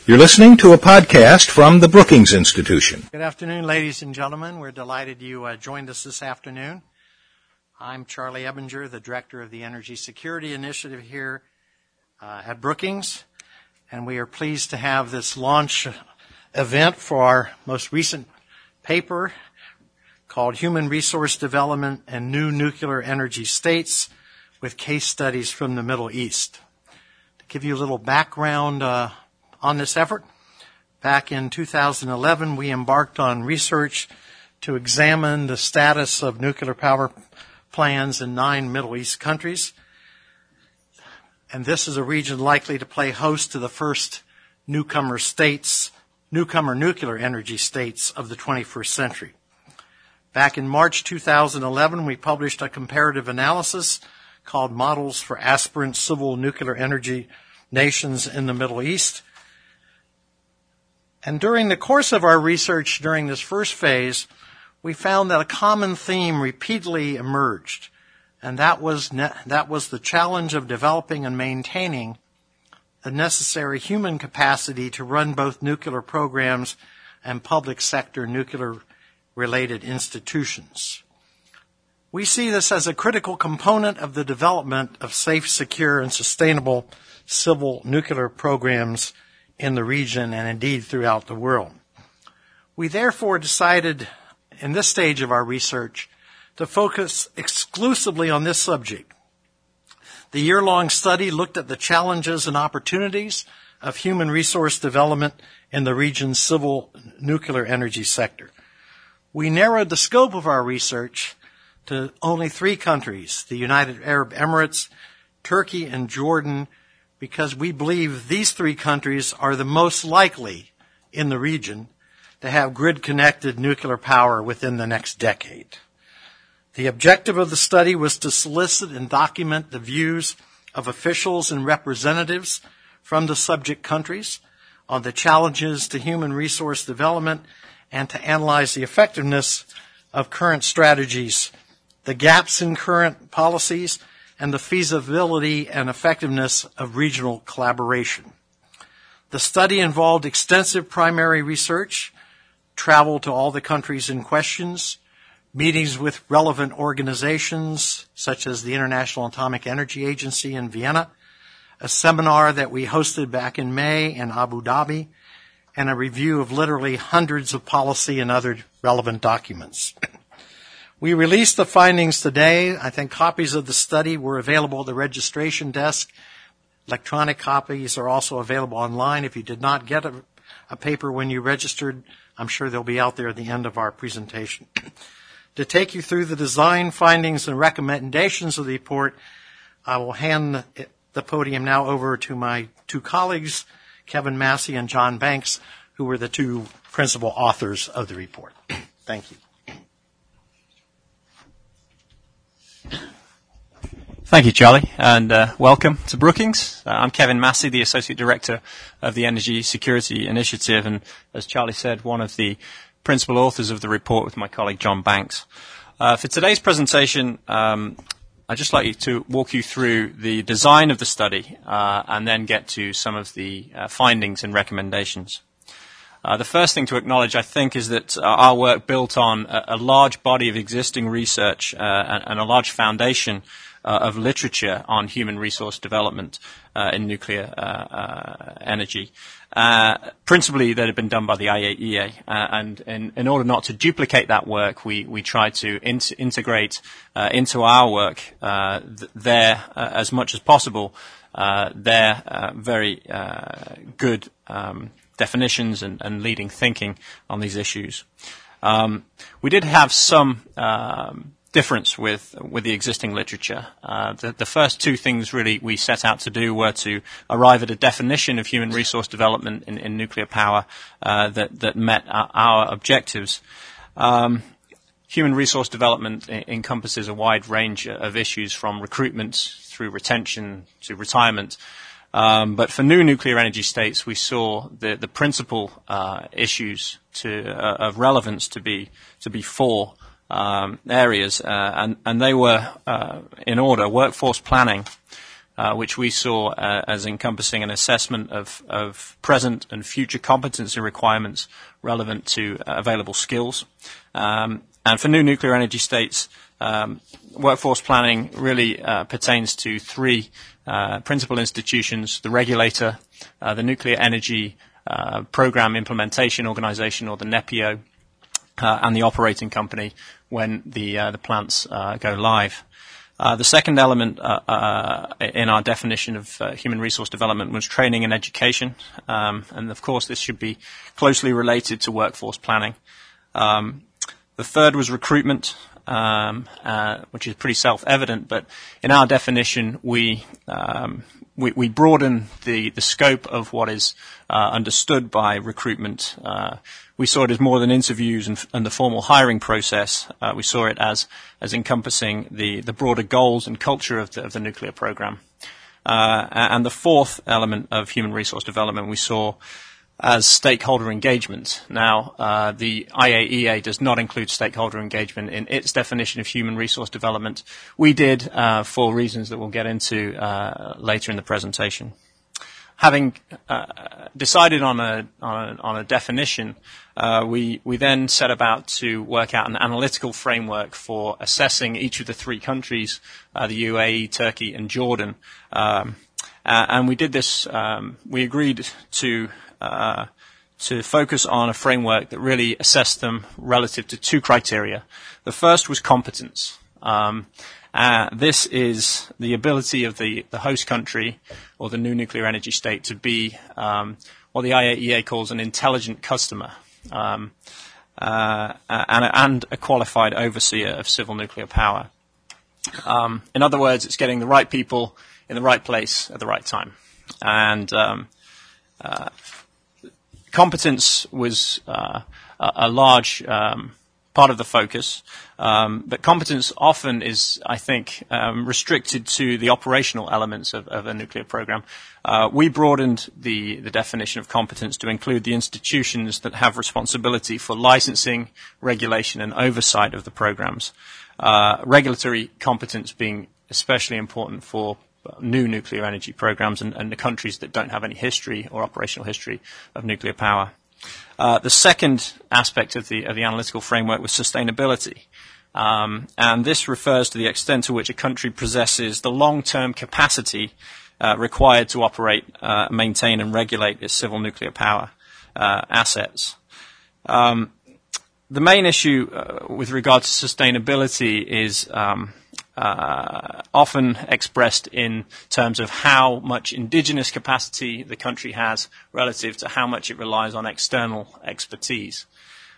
You're listening to a podcast from the Brookings Institution. Good afternoon, ladies and gentlemen. We're delighted you joined us this afternoon. I'm Charlie Ebinger, the Director of the Energy Security Initiative here at Brookings, and we are pleased to have this launch event for our most recent paper called Human Resource Development and New Nuclear Energy States with Case Studies from the Middle East. To give you a little background on this effort, back in 2011, we embarked on research to examine the status of nuclear power plans in 9 Middle East countries. And this is a region likely to play host to the first newcomer nuclear energy states of the 21st century. Back in March 2011, we published a comparative analysis called Models for Aspirant Civil Nuclear Energy Nations in the Middle East. And during the course of our research during this first phase, we found that a common theme repeatedly emerged, and that was the challenge of developing and maintaining the necessary human capacity to run both nuclear programs and public sector nuclear-related institutions. We see this as a critical component of the development of safe, secure, and sustainable civil nuclear programs in the region and indeed throughout the world. We therefore decided in this stage of our research to focus exclusively on this subject. The year-long study looked at the challenges and opportunities of human resource development in the region's civil nuclear energy sector. We narrowed the scope of our research to only 3 countries, the United Arab Emirates, Turkey, and Jordan, because we believe these 3 countries are the most likely in the region to have grid-connected nuclear power within the next decade. The objective of the study was to solicit and document the views of officials and representatives from the subject countries on the challenges to human resource development and to analyze the effectiveness of current strategies, the gaps in current policies, and the feasibility and effectiveness of regional collaboration. The study involved extensive primary research, travel to all the countries in questions, meetings with relevant organizations such as the International Atomic Energy Agency in Vienna, a seminar that we hosted back in May in Abu Dhabi, and a review of literally hundreds of policy and other relevant documents. We released the findings today. I think copies of the study were available at the registration desk. Electronic copies are also available online. If you did not get a paper when you registered, I'm sure they'll be out there at the end of our presentation. To take you through the design, findings, and recommendations of the report, I will hand the podium now over to my 2 colleagues, Kevin Massey and John Banks, who were the 2 principal authors of the report. Thank you. Thank you, Charlie, and welcome to Brookings. I'm Kevin Massey, the Associate Director of the Energy Security Initiative, and as Charlie said, one of the principal authors of the report with my colleague John Banks. For today's presentation, I'd just like to walk you through the design of the study and then get to some of the findings and recommendations. The first thing to acknowledge, I think, is that our work built on a large body of existing research and a large foundation of literature on human resource development in nuclear energy, principally that had been done by the IAEA. And in order not to duplicate that work, we tried to integrate into our work there as much as possible their very good definitions and leading thinking on these issues. We did have some difference with the existing literature. The first 2 things really we set out to do were to arrive at a definition of human resource development in nuclear power that met our objectives. Human resource development encompasses a wide range of issues from recruitment through retention to retirement. But for new nuclear energy states, we saw the principal issues of relevance to be 4 areas, and they were in order: workforce planning, which we saw as encompassing an assessment of present and future competency requirements relevant to available skills. And for new nuclear energy states, workforce planning really pertains to three principal institutions: the regulator, the Nuclear Energy Program Implementation Organization, or the NEPIO, and the operating company when the plants go live. The second element in our definition of human resource development was training and education, and of course this should be closely related to workforce planning. The third was recruitment, which is pretty self-evident, but in our definition we broaden the scope of what is understood by recruitment. We saw it as more than interviews and the formal hiring process. We saw it as encompassing the broader goals and culture of the nuclear program. And the fourth element of human resource development we saw as stakeholder engagement. Now, the IAEA does not include stakeholder engagement in its definition of human resource development. We did, for reasons that we'll get into later in the presentation. Having decided on a definition, we then set about to work out an analytical framework for assessing each of the three countries, the UAE, Turkey, and Jordan. And we did this. We agreed to focus on a framework that really assessed them relative to two criteria. The first was competence. This is the ability of the host country or the new nuclear energy state to be what the IAEA calls an intelligent customer and a qualified overseer of civil nuclear power. In other words, it's getting the right people in the right place at the right time. And competence was a large part of the focus, but competence often is, I think, restricted to the operational elements of a nuclear program. We broadened the definition of competence to include the institutions that have responsibility for licensing, regulation, and oversight of the programs. Regulatory competence being especially important for new nuclear energy programs and the countries that don't have any history or operational history of nuclear power. The second aspect of the analytical framework was sustainability. And this refers to the extent to which a country possesses the long-term capacity required to operate, maintain, and regulate its civil nuclear power assets. The main issue with regard to sustainability is often expressed in terms of how much indigenous capacity the country has relative to how much it relies on external expertise.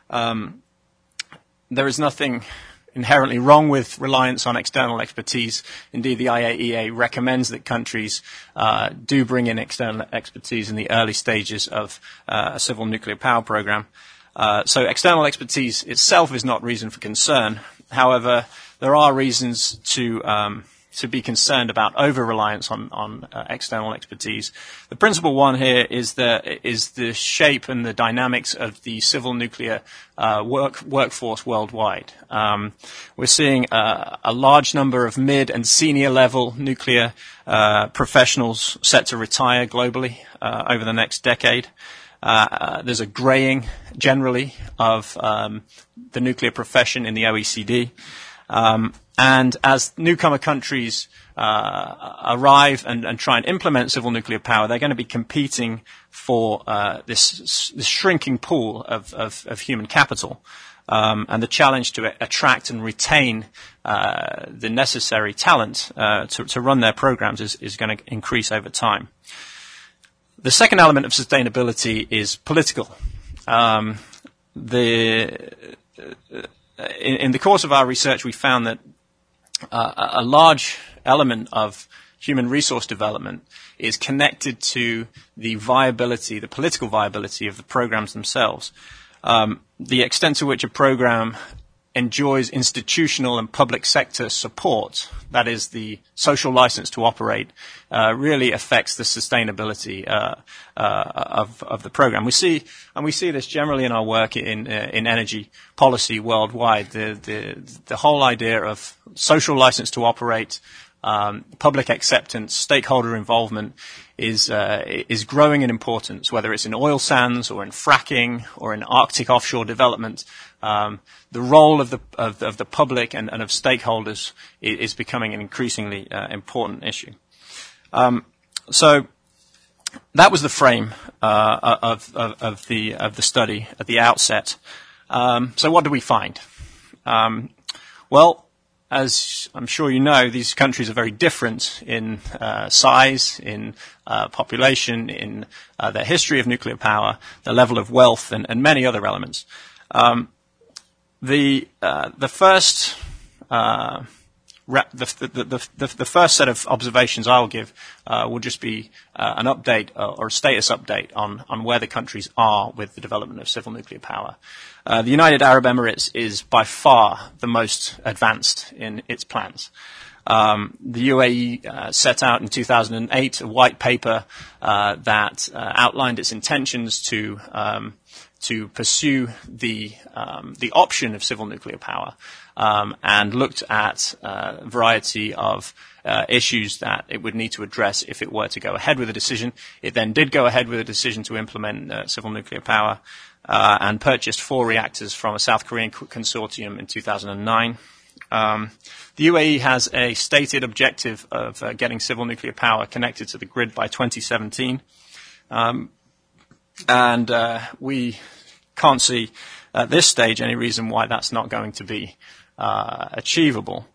There is nothing inherently wrong with reliance on external expertise. Indeed, the IAEA recommends that countries do bring in external expertise in the early stages of a civil nuclear power program. So external expertise itself is not reason for concern. However, there are reasons to be concerned about over-reliance on external expertise. The principal one here is the shape and the dynamics of the civil nuclear workforce worldwide. We're seeing a large number of mid and senior level nuclear professionals set to retire globally over the next decade. There's a graying generally of the nuclear profession in the OECD. And as newcomer countries arrive and try and implement civil nuclear power, they're going to be competing for this shrinking pool of human capital. And the challenge to attract and retain the necessary talent to run their programs is going to increase over time. The second element of sustainability is political. In the course of our research, we found that a large element of human resource development is connected to the viability, the political viability of the programs themselves. The extent to which a program enjoys institutional and public sector support, that is the social license to operate, really affects the sustainability of the program. We see this generally in our work in energy policy worldwide. The whole idea of social license to operate, public acceptance, stakeholder involvement is growing in importance, whether it's in oil sands or in fracking or in Arctic offshore development. The role of the public and of stakeholders is becoming an increasingly important issue. So that was the frame of the study at the outset. So what do we find? Well, as I'm sure you know, these countries are very different in size, in population, in their history of nuclear power, their level of wealth, and many other elements. The first set of observations I'll give will just be an update or a status update on where the countries are with the development of civil nuclear power. The United Arab Emirates is by far the most advanced in its plans. The UAE set out in 2008 a white paper that outlined its intentions to pursue the option of civil nuclear power, and looked at a variety of issues that it would need to address if it were to go ahead with a decision. It then did go ahead with a decision to implement civil nuclear power, and purchased 4 reactors from a South Korean consortium in 2009. The UAE has a stated objective of getting civil nuclear power connected to the grid by 2017. And we can't see at this stage any reason why that's not going to be achievable.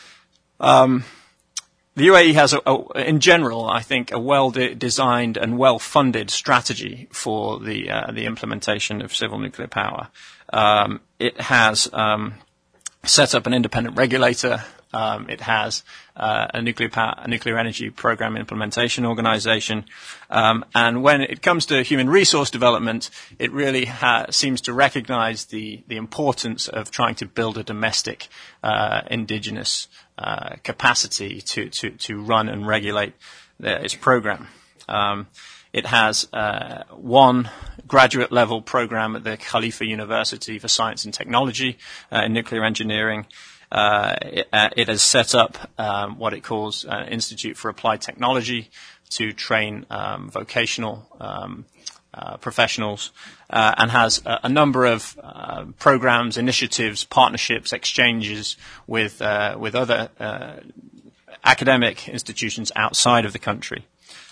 The UAE has, in general, I think, a well-designed and well-funded strategy for the implementation of civil nuclear power. It has set up an independent regulator. It has a nuclear energy program implementation organization. And when it comes to human resource development, it really seems to recognize the importance of trying to build a domestic indigenous capacity to run and regulate its program. It has one graduate level program at the Khalifa University for Science and Technology in nuclear engineering. It has set up what it calls an Institute for Applied Technology to train vocational professionals, and has a number of programs, initiatives, partnerships, exchanges with other academic institutions outside of the country.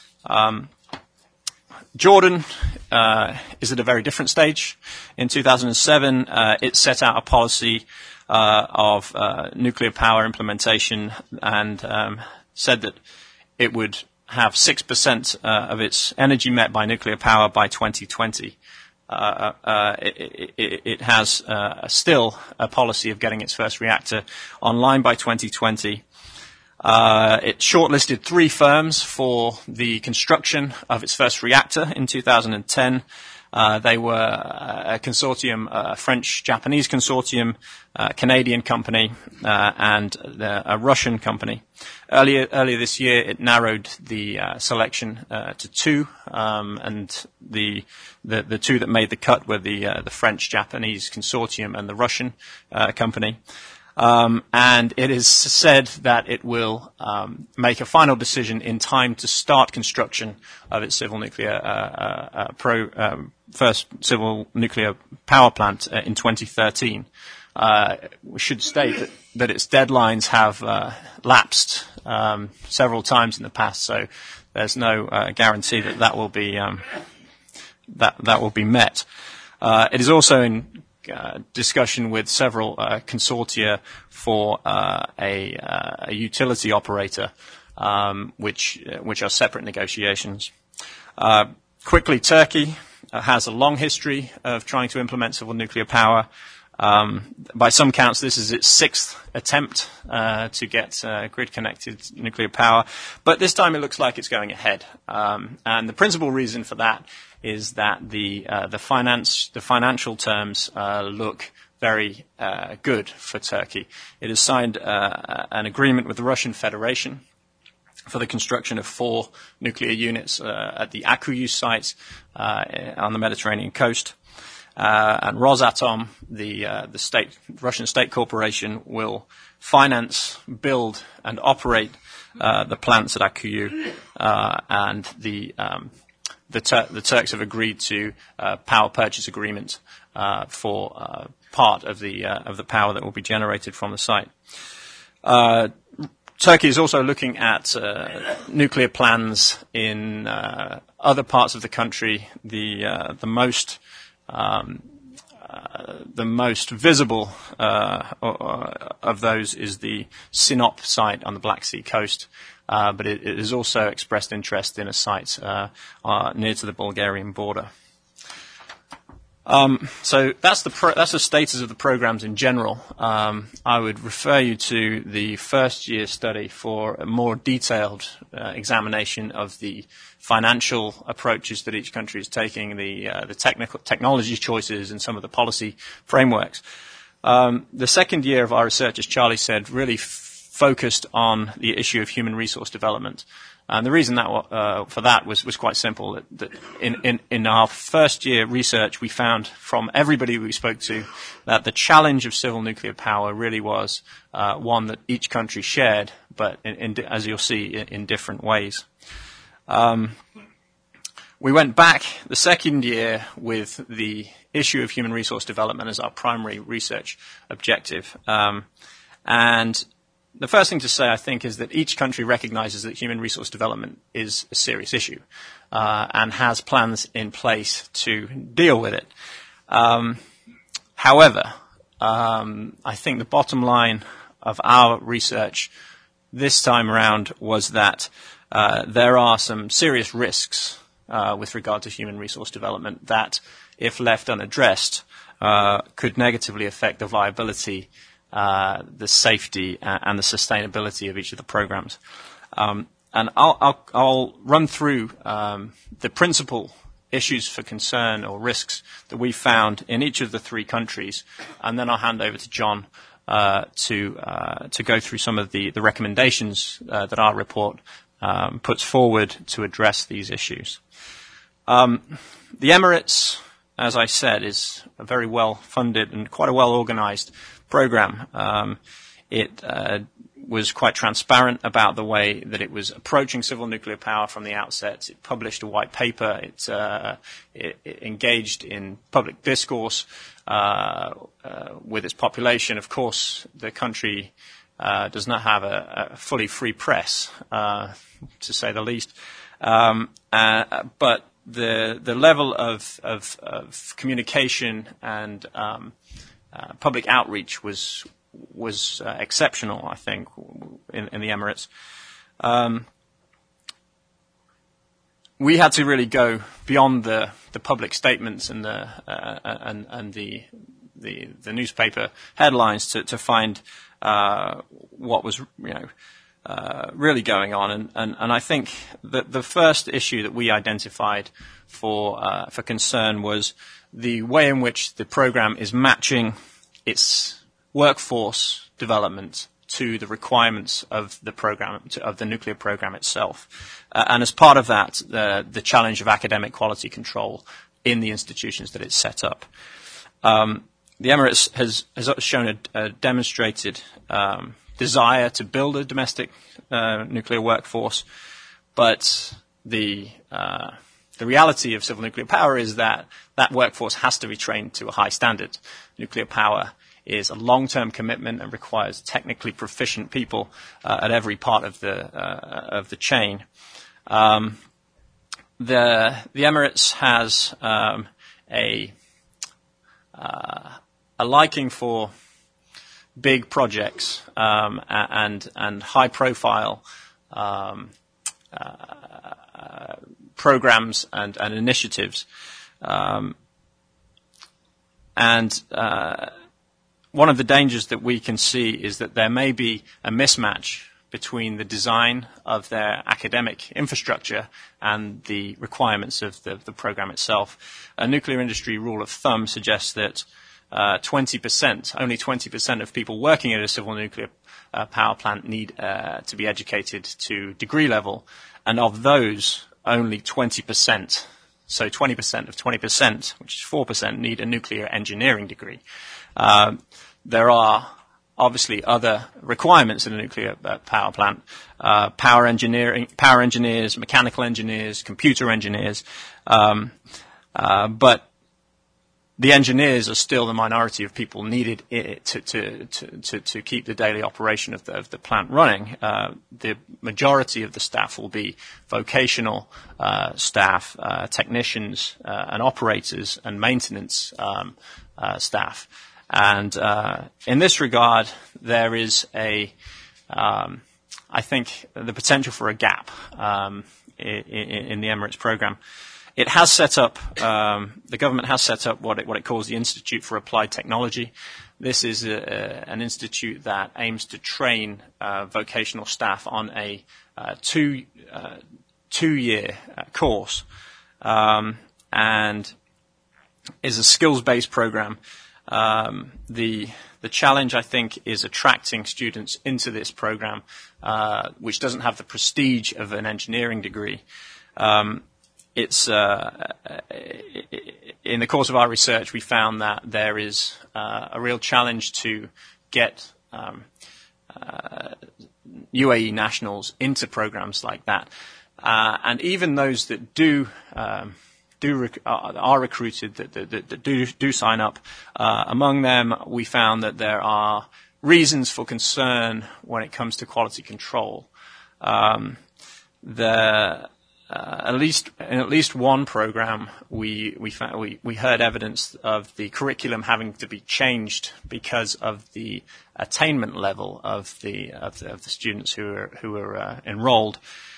Jordan is at a very different stage. In 2007, it set out a policy of nuclear power implementation and said that it would have 6% of its energy met by nuclear power by 2020. It has still a policy of getting its first reactor online by 2020. It shortlisted 3 firms for the construction of its first reactor in 2010. They were a consortium, a French-Japanese consortium, a Canadian company, and a Russian company. Earlier this year, it narrowed the selection to 2, and the 2 that made the cut were the French-Japanese consortium and the Russian company. And it is said that it will make a final decision in time to start construction of its civil nuclear first civil nuclear power plant in 2013. We should state that its deadlines have lapsed several times in the past, so there's no guarantee that will be that will be met. It is also in discussion with several consortia for a utility operator, which are separate negotiations. Quickly, Turkey has a long history of trying to implement civil nuclear power. By some counts, this is its 6th attempt to get grid-connected nuclear power, but this time it looks like it's going ahead. And the principal reason for that is that the financial terms look very good for Turkey. It has signed an agreement with the Russian Federation for the construction of 4 nuclear units at the Akkuyu site on the Mediterranean coast. and Rosatom, the Russian state corporation, will finance, build, and operate the plants at Akkuyu, and the Turks have agreed to power purchase agreement for part of the power that will be generated from the site. Turkey is also looking at nuclear plans in other parts of the country. The most visible of those is the Sinop site on the Black Sea coast, but it has also expressed interest in a site near to the Bulgarian border. So that's the status of the programs in general. I would refer you to the first year study for a more detailed examination of the financial approaches that each country is taking, the technology choices, and some of the policy frameworks. The second year of our research, as Charlie said, really focused on the issue of human resource development. And the reason for that was quite simple. That in our first year research, we found from everybody we spoke to that the challenge of civil nuclear power really was one that each country shared, but as you'll see, in different ways. We went back the second year with the issue of human resource development as our primary research objective, and the first thing to say, I think, is that each country recognizes that human resource development is a serious issue and has plans in place to deal with it. However, I think the bottom line of our research this time around was that there are some serious risks with regard to human resource development that, if left unaddressed, could negatively affect the viability, the safety, and the sustainability of each of the programs. And I'll run through the principal issues for concern or risks that we found in each of the three countries, and then I'll hand over to John to go through some of the recommendations that our report puts forward to address these issues. The Emirates, as I said, is a very well-funded and quite a well-organized program. It was quite transparent about the way that it was approaching civil nuclear power from the outset. It published a white paper. It engaged in public discourse with its population. Of course, the country does not have a fully free press, to say the least. But the level of communication and public outreach was exceptional, I think, in the Emirates. We had to really go beyond the public statements and the newspaper headlines to find what was really going on, and I think that the first issue that we identified for concern was the way in which the program is matching its workforce development to the requirements of the program, of the nuclear program itself, and as part of that, the challenge of academic quality control in the institutions that it's set up. The Emirates has shown a demonstrated desire to build a domestic nuclear workforce, but the reality of civil nuclear power is that workforce has to be trained to a high standard. Nuclear power is a long-term commitment and requires technically proficient people at every part of the chain. The Emirates has a liking for big projects and high-profile programs and initiatives, one of the dangers that we can see is that there may be a mismatch between the design of their academic infrastructure and the requirements of the program itself. A nuclear industry rule of thumb suggests that only 20% of people working at a civil nuclear power plant need to be educated to degree level, and of those, only 20% So 20% of 20%, which is 4%, need a nuclear engineering degree. There are obviously other requirements in a nuclear power plant. Power engineers, mechanical engineers, computer engineers. But the engineers are still the minority of people needed to keep the daily operation of the plant running. The majority of the staff will be vocational staff, technicians, and operators, and maintenance staff. And in this regard, there is I think, the potential for a gap in the Emirates program. It has set up, the government has set up what it calls the Institute for Applied Technology. This is an institute that aims to train vocational staff on a two-year course, and is a skills-based program. The challenge, I think, is attracting students into this program, which doesn't have the prestige of an engineering degree. It's in the course of our research, we found that there is a real challenge to get UAE nationals into programs like that, and even those that are recruited, that do sign up. Among them, we found that there are reasons for concern when it comes to quality control. In at least one program, we heard evidence of the curriculum having to be changed because of the attainment level of the students who are enrolled.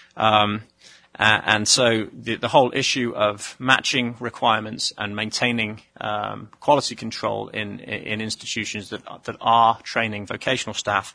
And so the whole issue of matching requirements and maintaining quality control in institutions that are training vocational staff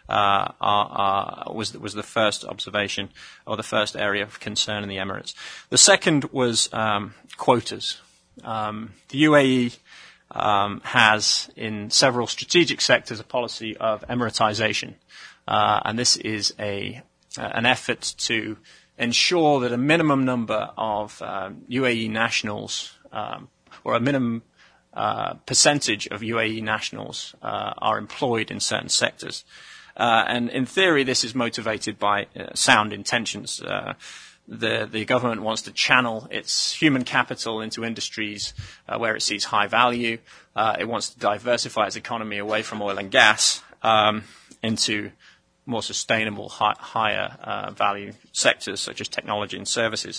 was the first observation, or the first area of concern in the Emirates. The second was quotas. The UAE has in several strategic sectors a policy of Emiratization, and this is an effort to ensure that a minimum number of UAE nationals, or a minimum percentage of UAE nationals are employed in certain sectors. And in theory, this is motivated by sound intentions. The government wants to channel its human capital into industries where it sees high value. It wants to diversify its economy away from oil and gas into more sustainable, higher value sectors such as technology and services.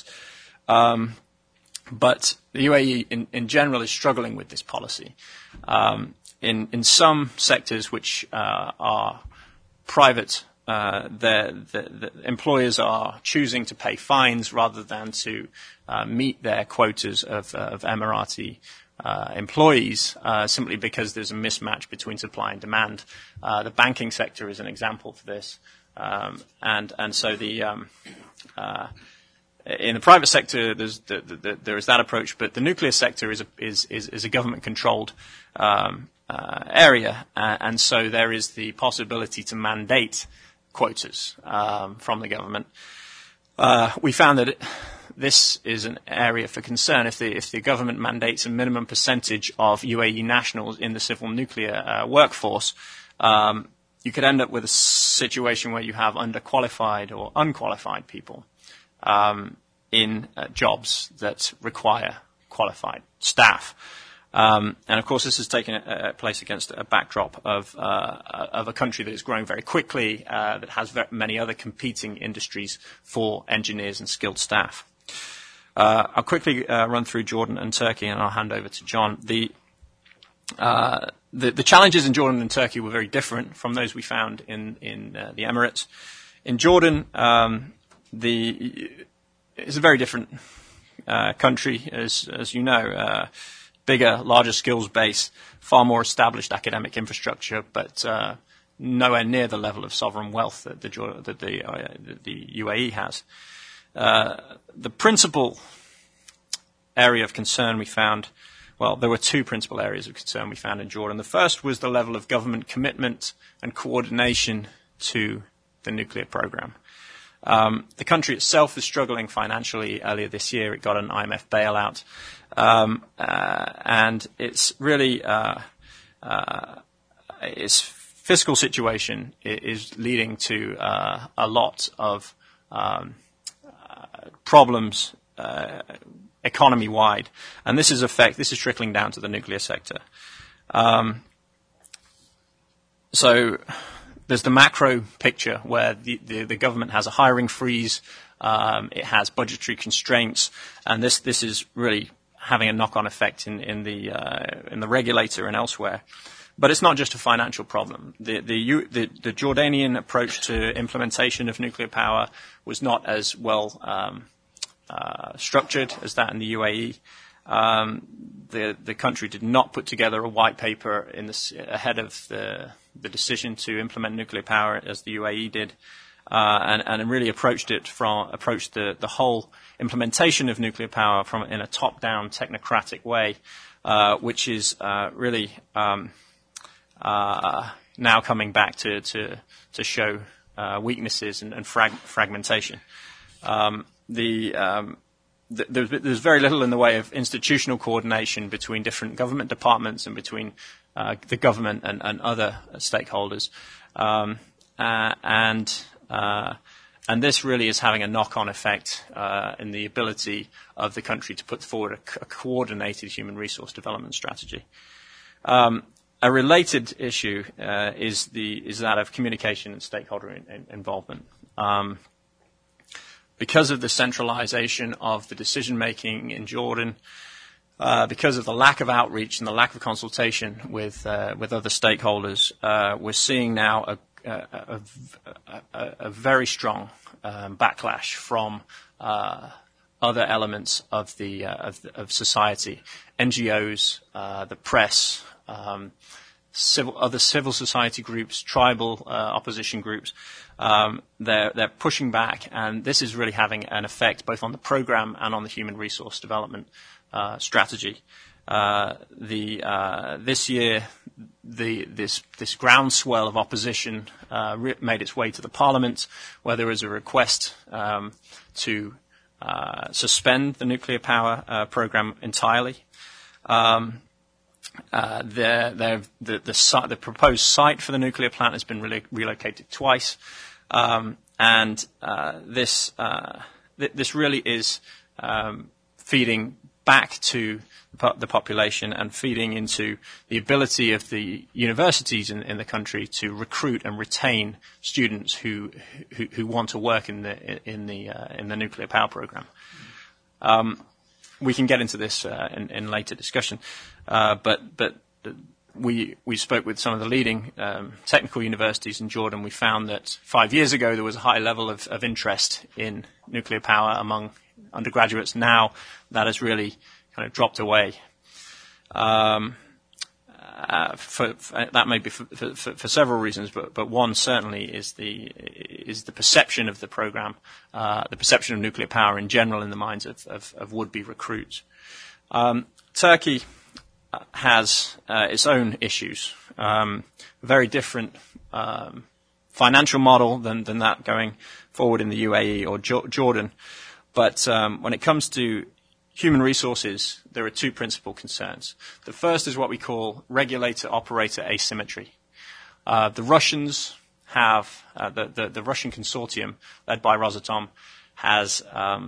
But the UAE in general is struggling with this policy. In some sectors which are private, the employers are choosing to pay fines rather than to meet their quotas of Emirati employees, simply because there's a mismatch between supply and demand. The banking sector is an example for this, and so in the private sector there is that approach, but the nuclear sector is a government-controlled area, and so there is the possibility to mandate quotas from the government. We found that this is an area for concern. If the government mandates a minimum percentage of UAE nationals in the civil nuclear workforce, you could end up with a situation where you have underqualified or unqualified people in jobs that require qualified staff. And of course, this has taken place against a backdrop of a country that is growing very quickly, that has many other competing industries for engineers and skilled staff. I'll quickly run through Jordan and Turkey, and I'll hand over to John. The challenges in Jordan and Turkey were very different from those we found in the Emirates. In Jordan, it's a very different country, as you know. Bigger, larger skills base, far more established academic infrastructure, but nowhere near the level of sovereign wealth that the UAE has. The principal area of concern we found, well, there were two principal areas of concern we found in Jordan. The first was the level of government commitment and coordination to the nuclear program. The country itself is struggling financially. Earlier this year, it got an IMF bailout, and it's really its fiscal situation is leading to a lot of problems economy-wide, and this is trickling down to the nuclear sector. So there's the macro picture where the government has a hiring freeze, it has budgetary constraints, and this is really having a knock-on effect in the regulator and elsewhere. But it's not just a financial problem. The Jordanian approach to implementation of nuclear power was not as well structured as that in the UAE. The country did not put together a white paper ahead of the decision to implement nuclear power as the UAE did, and really approached the whole implementation of nuclear power in a top-down technocratic way, which is really now coming back to show weaknesses and fragmentation. There's very little in the way of institutional coordination between different government departments and between the government and other stakeholders, and this really is having a knock-on effect in the ability of the country to put forward a coordinated human resource development strategy. A related issue is that of communication and stakeholder involvement. Because of the centralization of the decision-making in Jordan, because of the lack of outreach and the lack of consultation with other stakeholders, we're seeing now a very strong backlash from other elements of society, NGOs, the press, other civil society groups, tribal opposition groups. They're pushing back, and this is really having an effect both on the program and on the human resource development strategy. This year, this groundswell of opposition made its way to the Parliament, where there was a request to suspend the nuclear power program entirely. The proposed site for the nuclear plant has been relocated twice, and this really is feeding back to the population and feeding into the ability of the universities in the country to recruit and retain students who want to work in the nuclear power program. We can get into this in later discussion, but we spoke with some of the leading technical universities in Jordan. We found that 5 years ago there was a high level of interest in nuclear power among undergraduates. Now that has really kind of dropped away. That may be for several reasons, but one certainly is the perception of the program, the perception of nuclear power in general in the minds of would-be recruits. Turkey has its own issues, very different financial model than that going forward in the UAE or Jordan. But when it comes to human resources, there are two principal concerns. The first is what we call regulator-operator asymmetry. The Russians have, the Russian consortium led by Rosatom has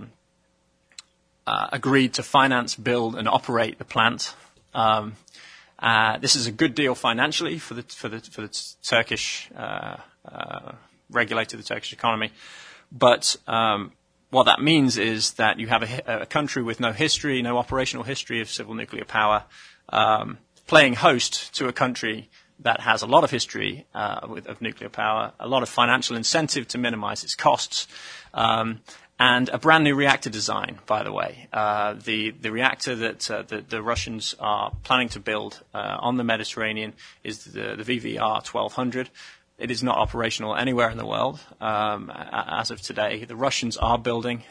agreed to finance, build, and operate the plant. This is a good deal financially for the Turkish regulator, the Turkish economy, but what that means is that you have a country with no history, no operational history of civil nuclear power, playing host to a country that has a lot of history of nuclear power, a lot of financial incentive to minimize its costs, and a brand new reactor design, by the way. The reactor that the Russians are planning to build on the Mediterranean is the VVR 1200. It is not operational anywhere in the world as of today. The Russians are building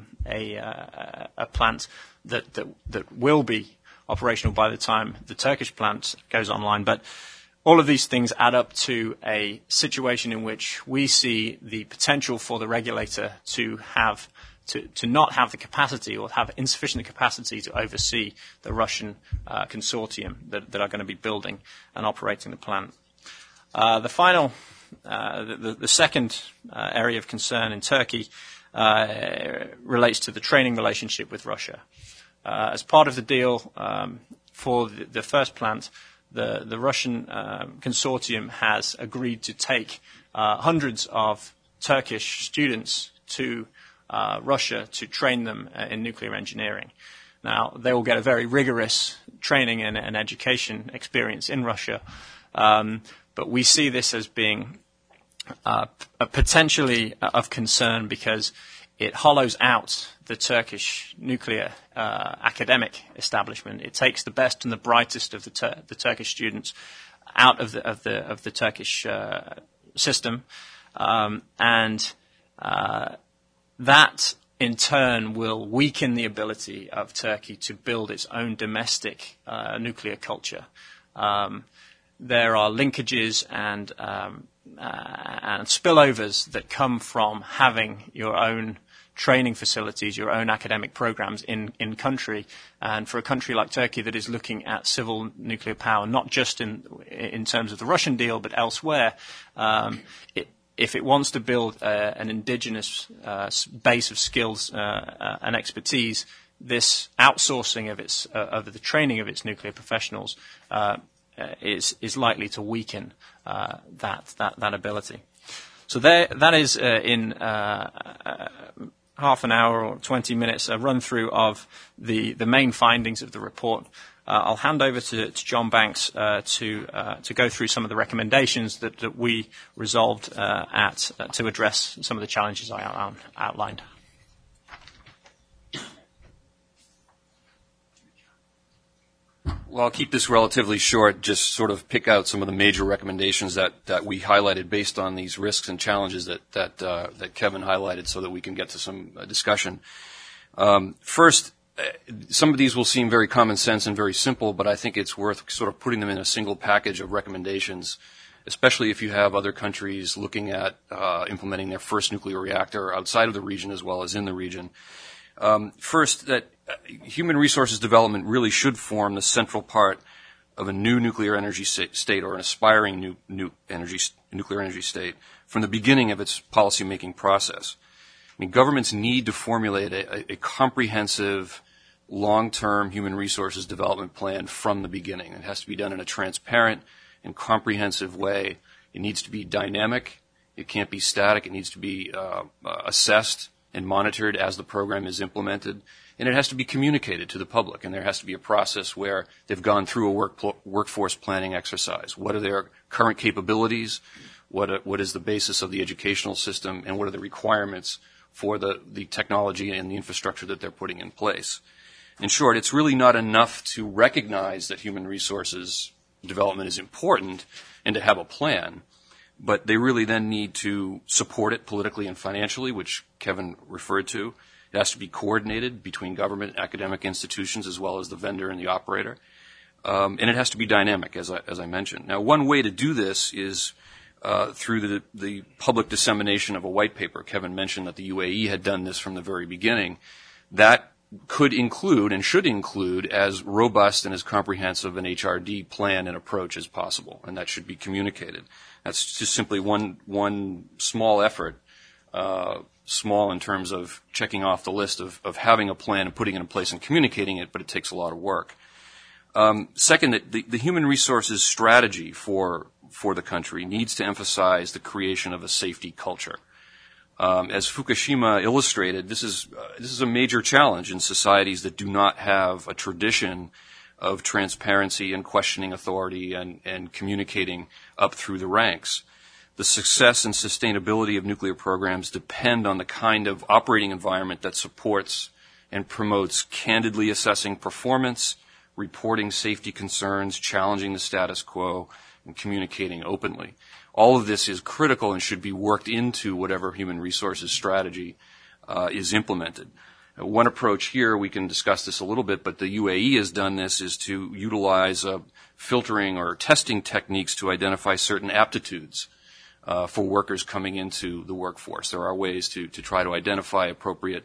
a plant that will be operational by the time the Turkish plant goes online. But All of these things add up to a situation in which we see the potential for the regulator to not have the capacity or have insufficient capacity to oversee the Russian consortium that are going to be building and operating the plant. The second area of concern in Turkey relates to the training relationship with Russia. As part of the deal for the first plant, the Russian consortium has agreed to take hundreds of Turkish students to Russia to train them in nuclear engineering. Now, they will get a very rigorous training and education experience in Russia, but we see this as being potentially of concern because it hollows out the Turkish nuclear academic establishment. It takes the best and the brightest of the Turkish students out of the Turkish system, and that in turn will weaken the ability of Turkey to build its own domestic nuclear culture. There are linkages and spillovers that come from having your own training facilities, your own academic programs in country. And for a country like Turkey that is looking at civil nuclear power, not just in terms of the Russian deal, but elsewhere, if it wants to build an indigenous base of skills and expertise, this outsourcing of the training of its nuclear professionals is likely to weaken that ability. So that is in half an hour or 20 minutes a run through of the main findings of the report. I'll hand over to John Banks to go through some of the recommendations that we resolved to address some of the challenges I outlined. Well, I'll keep this relatively short, just sort of pick out some of the major recommendations that we highlighted based on these risks and challenges that Kevin highlighted so that we can get to some discussion. First, some of these will seem very common sense and very simple, but I think it's worth sort of putting them in a single package of recommendations, especially if you have other countries looking at implementing their first nuclear reactor outside of the region as well as in the region. First, that human resources development really should form the central part of a new nuclear energy state or an aspiring nuclear energy state from the beginning of its policymaking process. I mean, governments need to formulate a comprehensive, long-term human resources development plan from the beginning. It has to be done in a transparent and comprehensive way. It needs to be dynamic. It can't be static. It needs to be assessed and monitored as the program is implemented. And it has to be communicated to the public. And there has to be a process where they've gone through a workforce planning exercise. What are their current capabilities? What is the basis of the educational system? And what are the requirements for the technology and the infrastructure that they're putting in place? In short, it's really not enough to recognize that human resources development is important and to have a plan, but they really then need to support it politically and financially, which Kevin referred to. It has to be coordinated between government and academic institutions as well as the vendor and the operator. And it has to be dynamic, as I mentioned. Now, one way to do this is through the public dissemination of a white paper. Kevin mentioned that the UAE had done this from the very beginning. That could include and should include as robust and as comprehensive an HRD plan and approach as possible, and that should be communicated. That's just simply one small effort, small in terms of checking off the list of having a plan and putting it in place and communicating it, but it takes a lot of work. Second, the human resources strategy for the country needs to emphasize the creation of a safety culture. As Fukushima illustrated, this is a major challenge in societies that do not have a tradition of transparency and questioning authority and communicating up through the ranks. The success and sustainability of nuclear programs depend on the kind of operating environment that supports and promotes candidly assessing performance, reporting safety concerns, challenging the status quo, and communicating openly. All of this is critical and should be worked into whatever human resources strategy is implemented. One approach here, we can discuss this a little bit, but the UAE has done this, is to utilize filtering or testing techniques to identify certain aptitudes for workers coming into the workforce. There are ways to try to identify appropriate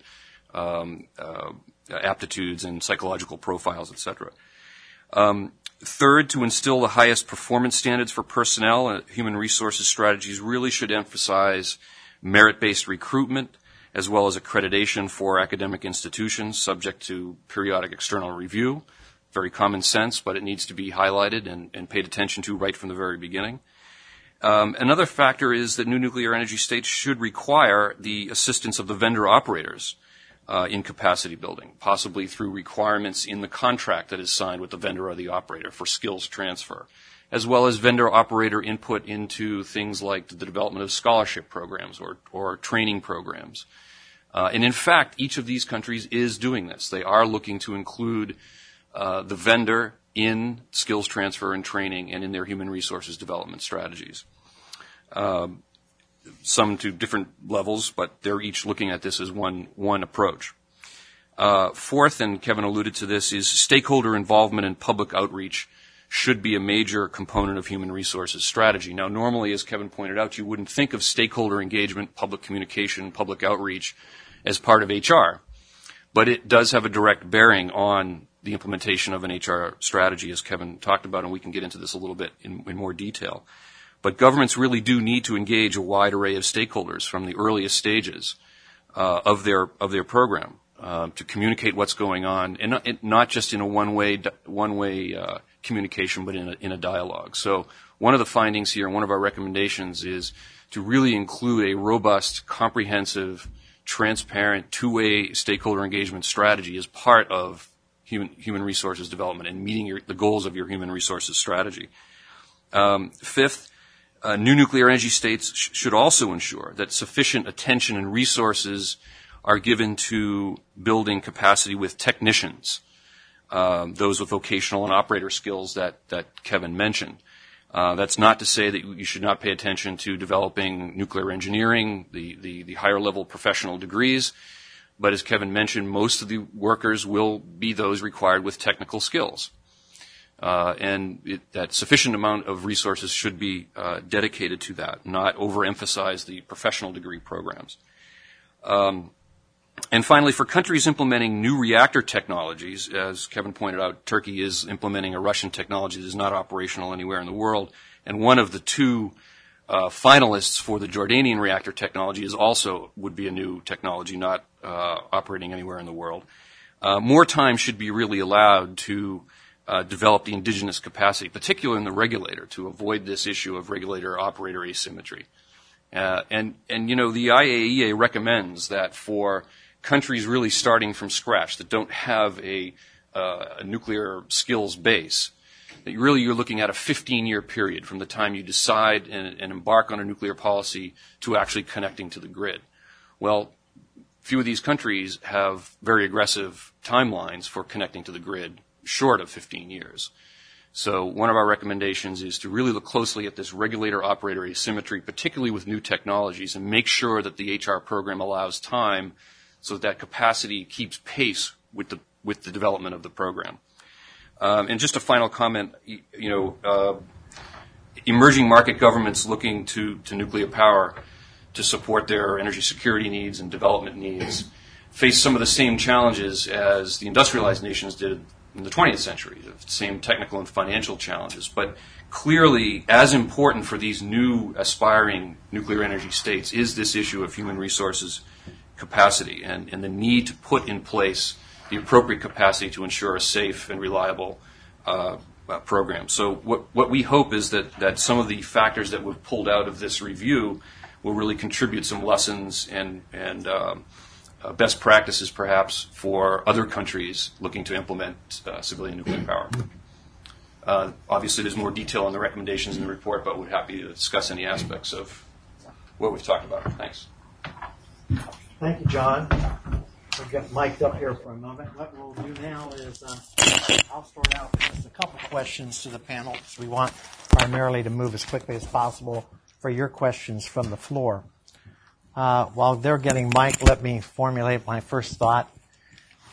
aptitudes and psychological profiles, etc. Third, to instill the highest performance standards for personnel, human resources strategies really should emphasize merit-based recruitment, as well as accreditation for academic institutions subject to periodic external review. Very common sense, but it needs to be highlighted and paid attention to right from the very beginning. Another factor is that new nuclear energy states should require the assistance of the vendor operators in capacity building, possibly through requirements in the contract that is signed with the vendor or the operator for skills transfer, as well as vendor operator input into things like the development of scholarship programs or training programs. And in fact, each of these countries is doing this. They are looking to include the vendor in skills transfer and training and in their human resources development strategies. Some to different levels, but they're each looking at this as one approach. Fourth, and Kevin alluded to this, is stakeholder involvement and public outreach should be a major component of human resources strategy. Now, normally, as Kevin pointed out, you wouldn't think of stakeholder engagement, public communication, public outreach as part of HR, but it does have a direct bearing on the implementation of an HR strategy, as Kevin talked about, and we can get into this a little bit in more detail. But governments really do need to engage a wide array of stakeholders from the earliest stages of their program to communicate what's going on, and not just in a one-way communication, but in a dialogue. So one of the findings here, and one of our recommendations, is to really include a robust, comprehensive, transparent, two-way stakeholder engagement strategy as part of human resources development and meeting the goals of your human resources strategy. Fifth, new nuclear energy states should also ensure that sufficient attention and resources are given to building capacity with technicians, those with vocational and operator skills that Kevin mentioned. That's not to say that you should not pay attention to developing nuclear engineering, the higher level professional degrees, but as Kevin mentioned, most of the workers will be those required with technical skills. That sufficient amount of resources should be dedicated to that, not overemphasize the professional degree programs. And finally, for countries implementing new reactor technologies, as Kevin pointed out, Turkey is implementing a Russian technology that is not operational anywhere in the world, and one of the two finalists for the Jordanian reactor technology would be a new technology not operating anywhere in the world. More time should be really allowed to develop the indigenous capacity, particularly in the regulator, to avoid this issue of regulator-operator asymmetry. And the IAEA recommends that for countries really starting from scratch that don't have a nuclear skills base, that you're looking at a 15-year period from the time you decide and embark on a nuclear policy to actually connecting to the grid. Well, few of these countries have very aggressive timelines for connecting to the grid, short of 15 years. So one of our recommendations is to really look closely at this regulator-operator asymmetry, particularly with new technologies, and make sure that the HR program allows time so that capacity keeps pace with the development of the program. And just a final comment, emerging market governments looking to nuclear power to support their energy security needs and development needs face some of the same challenges as the industrialized nations did in the 20th century, the same technical and financial challenges. But clearly, as important for these new aspiring nuclear energy states is this issue of human resources capacity and the need to put in place the appropriate capacity to ensure a safe and reliable program. So what we hope is that some of the factors that we've pulled out of this review will really contribute some lessons and best practices, perhaps, for other countries looking to implement civilian nuclear power. Obviously, there's more detail on the recommendations in the report, but we're happy to discuss any aspects of what we've talked about. Thanks. Thank you, John. We'll get mic'd up here for a moment. What we'll do now is I'll start out with just a couple questions to the panel, because we want primarily to move as quickly as possible for your questions from the floor. While they're getting mic'd, let me formulate my first thought.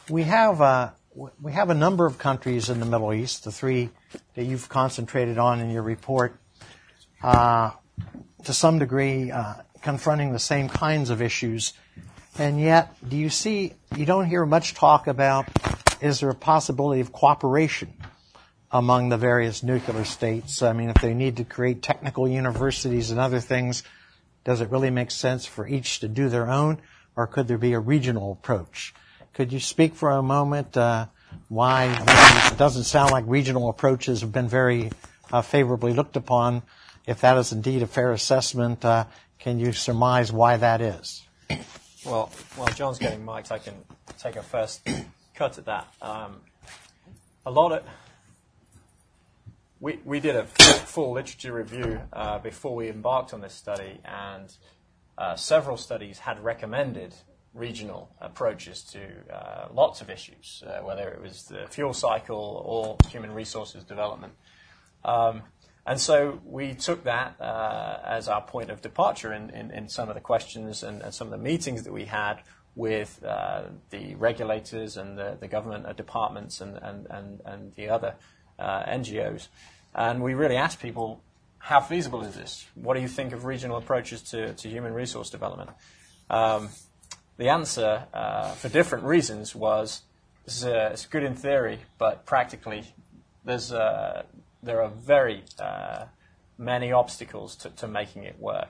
We have a number of countries in the Middle East, the three that you've concentrated on in your report, to some degree confronting the same kinds of issues. And yet, you don't hear much talk about, is there a possibility of cooperation among the various nuclear states? I mean, if they need to create technical universities and other things, does it really make sense for each to do their own, or could there be a regional approach? Could you speak for a moment why it doesn't sound like regional approaches have been very favorably looked upon? If that is indeed a fair assessment, can you surmise why that is? Well, while John's getting mic'd, I can take a first cut at that. We did a full literature review before we embarked on this study, and several studies had recommended regional approaches to lots of issues, whether it was the fuel cycle or human resources development. And so we took that as our point of departure in some of the questions and some of the meetings that we had with the regulators and the government departments and the other NGOs. And we really asked people, how feasible is this? What do you think of regional approaches to human resource development? The answer, for different reasons, was it's good in theory, but practically there are very many obstacles to making it work.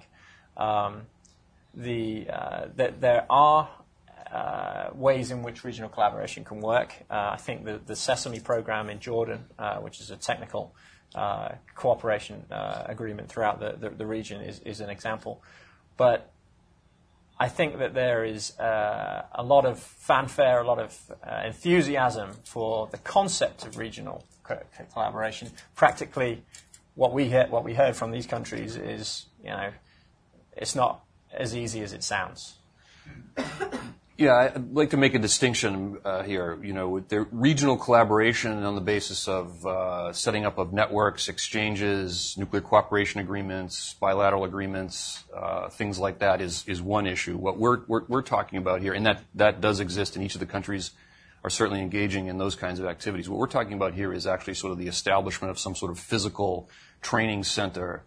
There are ways in which regional collaboration can work. I think the Sesame program in Jordan, which is a technical cooperation agreement throughout the region, is an example. But I think that there is a lot of fanfare, a lot of enthusiasm for the concept of regional collaboration. Practically, what we heard from these countries is, it's not as easy as it sounds. Yeah, I'd like to make a distinction here. With the regional collaboration on the basis of setting up of networks, exchanges, nuclear cooperation agreements, bilateral agreements, things like that is one issue. What we're talking about here, and that does exist, in each of the countries are certainly engaging in those kinds of activities. What we're talking about here is actually sort of the establishment of some sort of physical training center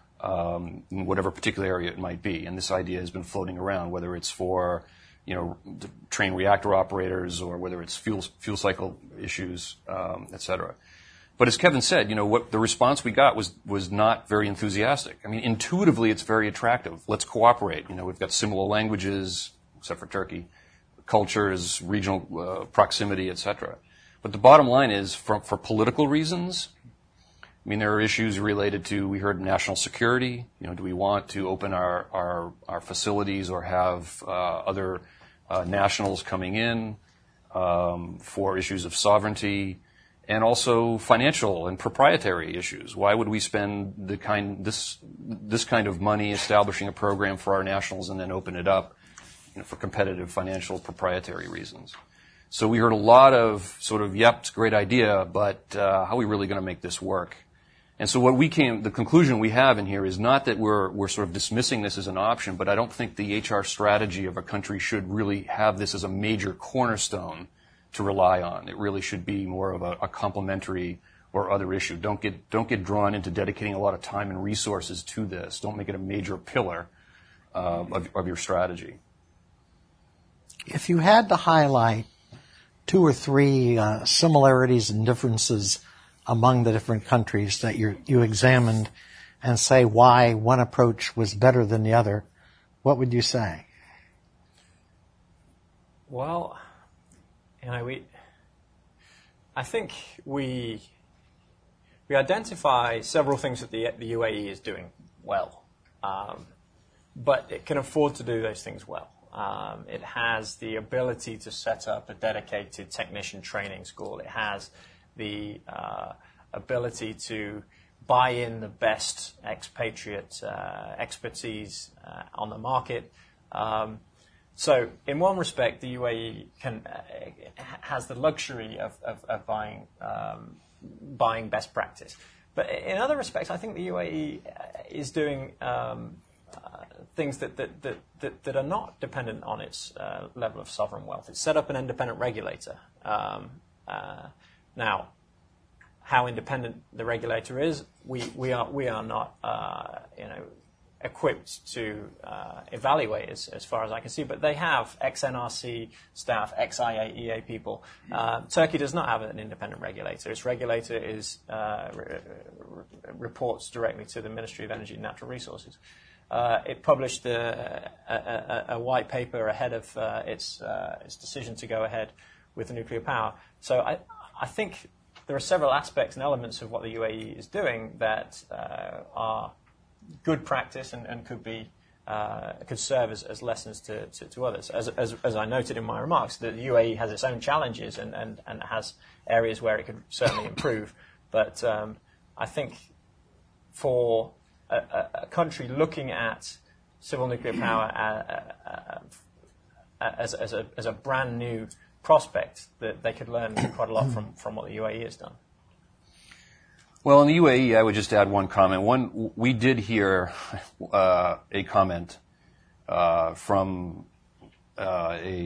in whatever particular area it might be. And this idea has been floating around, whether it's for to train reactor operators, or whether it's fuel cycle issues, et cetera. But as Kevin said, what the response we got was not very enthusiastic. I mean, intuitively, it's very attractive. Let's cooperate. We've got similar languages, except for Turkey, cultures, regional proximity, et cetera. But the bottom line is, for political reasons, I mean, there are issues related to, we heard, national security. Do we want to open our facilities or have other nationals coming in for issues of sovereignty, and also financial and proprietary issues? Why would we spend this kind of money establishing a program for our nationals and then open it up for competitive financial proprietary reasons? So we heard a lot of sort of, yep, it's a great idea, but how are we really going to make this work? And so the conclusion we have in here is not that we're sort of dismissing this as an option, but I don't think the HR strategy of a country should really have this as a major cornerstone to rely on. It really should be more of a complementary or other issue. Don't get drawn into dedicating a lot of time and resources to this. Don't make it a major pillar of your strategy. If you had to highlight 2 or 3 similarities and differences among the different countries that you examined, and say why one approach was better than the other, what would you say? Well, I think we identify several things that the UAE is doing well, but it can afford to do those things well. It has the ability to set up a dedicated technician training school. It has the ability to buy in the best expatriate expertise on the market. So in one respect, the UAE has the luxury of buying best practice. But in other respects, I think the UAE is doing things that are not dependent on its level of sovereign wealth. It's set up an independent regulator. Now, how independent the regulator is, we are not equipped to evaluate as far as I can see, but they have ex-NRC staff, ex-IAEA people. Turkey does not have an independent regulator. Its regulator reports directly to the Ministry of Energy and Natural Resources. It published a white paper ahead of its decision to go ahead with nuclear power. So I think there are several aspects and elements of what the UAE is doing that are good practice and could serve as lessons to others. As I noted in my remarks, the UAE has its own challenges and has areas where it could certainly improve. But I think for a country looking at civil nuclear power as a brand new prospect, that they could learn quite a lot from what the UAE has done. Well, in the UAE, I would just add one comment. We did hear a comment from a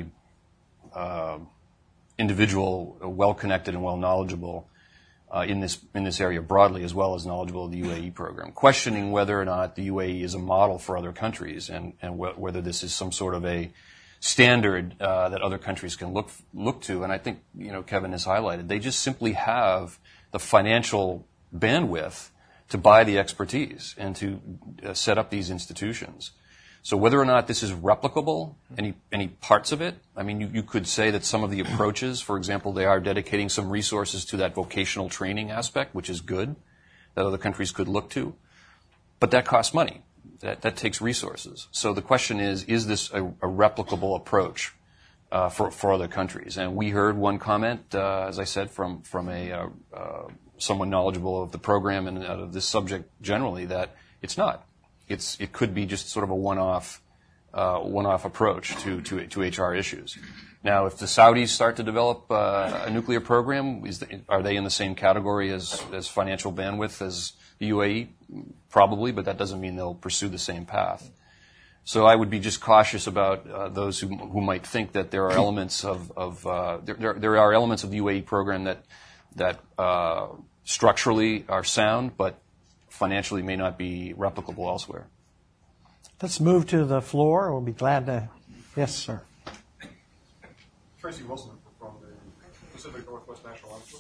individual well-connected and well-knowledgeable in this area broadly, as well as knowledgeable of the UAE program, questioning whether or not the UAE is a model for other countries and whether this is some sort of a standard that other countries can look to. And I think, Kevin has highlighted, they just simply have the financial bandwidth to buy the expertise and to set up these institutions. So whether or not this is replicable, any parts of it, I mean, you could say that some of the approaches, for example, they are dedicating some resources to that vocational training aspect, which is good, that other countries could look to. But that costs money. That takes resources. So the question is this a replicable approach for other countries? And we heard one comment, as I said, from someone knowledgeable of the program and of this subject generally, that it's not. It could be just sort of a one-off approach to HR issues. Now, if the Saudis start to develop a nuclear program, are they in the same category as financial bandwidth as the UAE? Probably, but that doesn't mean they'll pursue the same path. So I would be just cautious about those who might think that there are elements of there are elements of the UAE program that structurally are sound, but financially may not be replicable elsewhere. Let's move to the floor. We'll be glad to. Yes, sir. Tracy Wilson from the Pacific Northwest National Laboratory.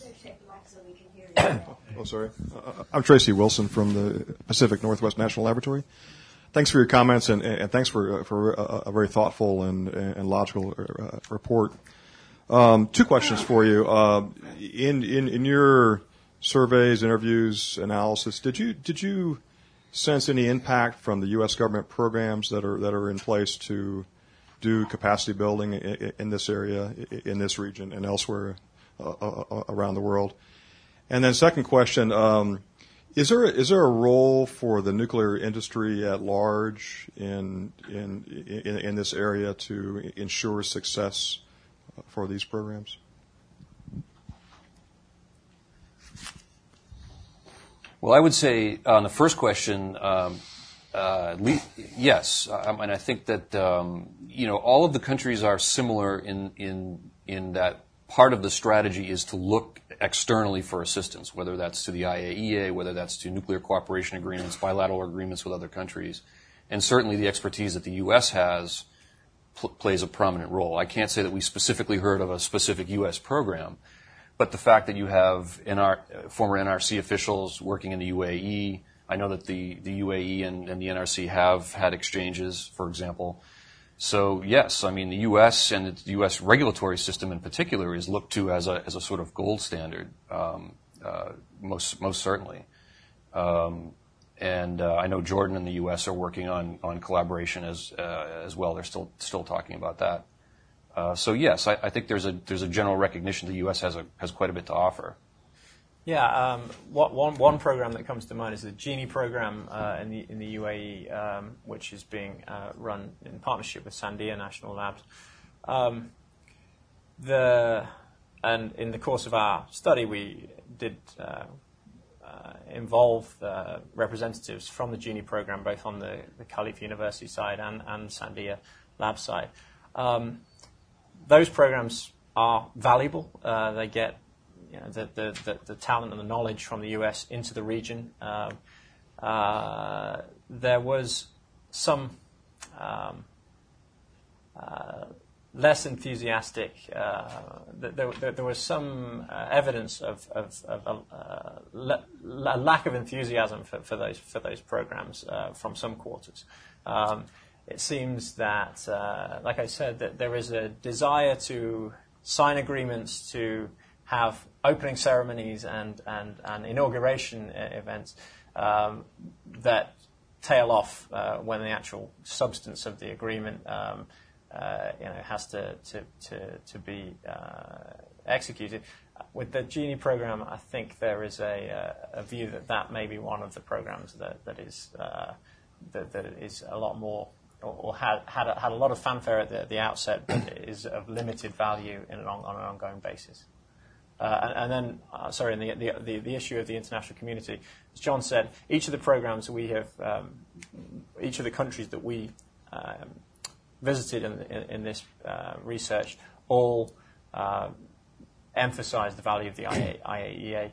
Oh, sorry. I'm Tracy Wilson from the Pacific Northwest National Laboratory. Thanks for your comments and thanks for a very thoughtful and logical report. Two questions for you. In your surveys, interviews, analysis, did you sense any impact from the U.S. government programs that are in place to do capacity building in this area, in this region, and elsewhere around the world? And then second question, is there a role for the nuclear industry at large in this area to ensure success for these programs? Well, I would say on the first question, yes, and I think that all of the countries are similar in that part of the strategy is to look externally for assistance, whether that's to the IAEA, whether that's to nuclear cooperation agreements, bilateral agreements with other countries, and certainly the expertise that the U.S. has plays a prominent role. I can't say that we specifically heard of a specific U.S. program, but the fact that you have former NRC officials working in the UAE, I know that the UAE and the NRC have had exchanges, for example. So yes, I mean the U.S. and the U.S. regulatory system in particular is looked to as a sort of gold standard, most certainly. And I know Jordan and the U.S. are working on collaboration as well. They're still talking about that. So yes, I think there's a general recognition the U.S. has quite a bit to offer. Yeah, one program that comes to mind is the GENI program in the UAE, which is being run in partnership with Sandia National Labs. And in the course of our study, we did involve representatives from the Genie program, both on the Khalifa University side and Sandia Lab side. Those programs are valuable. They get the talent and the knowledge from the US into the region. There was some less enthusiastic. There was some evidence of a lack of enthusiasm for those programs from some quarters. It seems that, like I said, that there is a desire to sign agreements to have opening ceremonies and inauguration events that tail off when the actual substance of the agreement has to be executed. With the Genie program, I think there is a view that may be one of the programs that is a lot more, or had a lot of fanfare at the outset, but is of limited value on an ongoing basis. And then, the issue of the international community. As John said, each of the programs we have, each of the countries that we visited in this research, all emphasize the value of the IAEA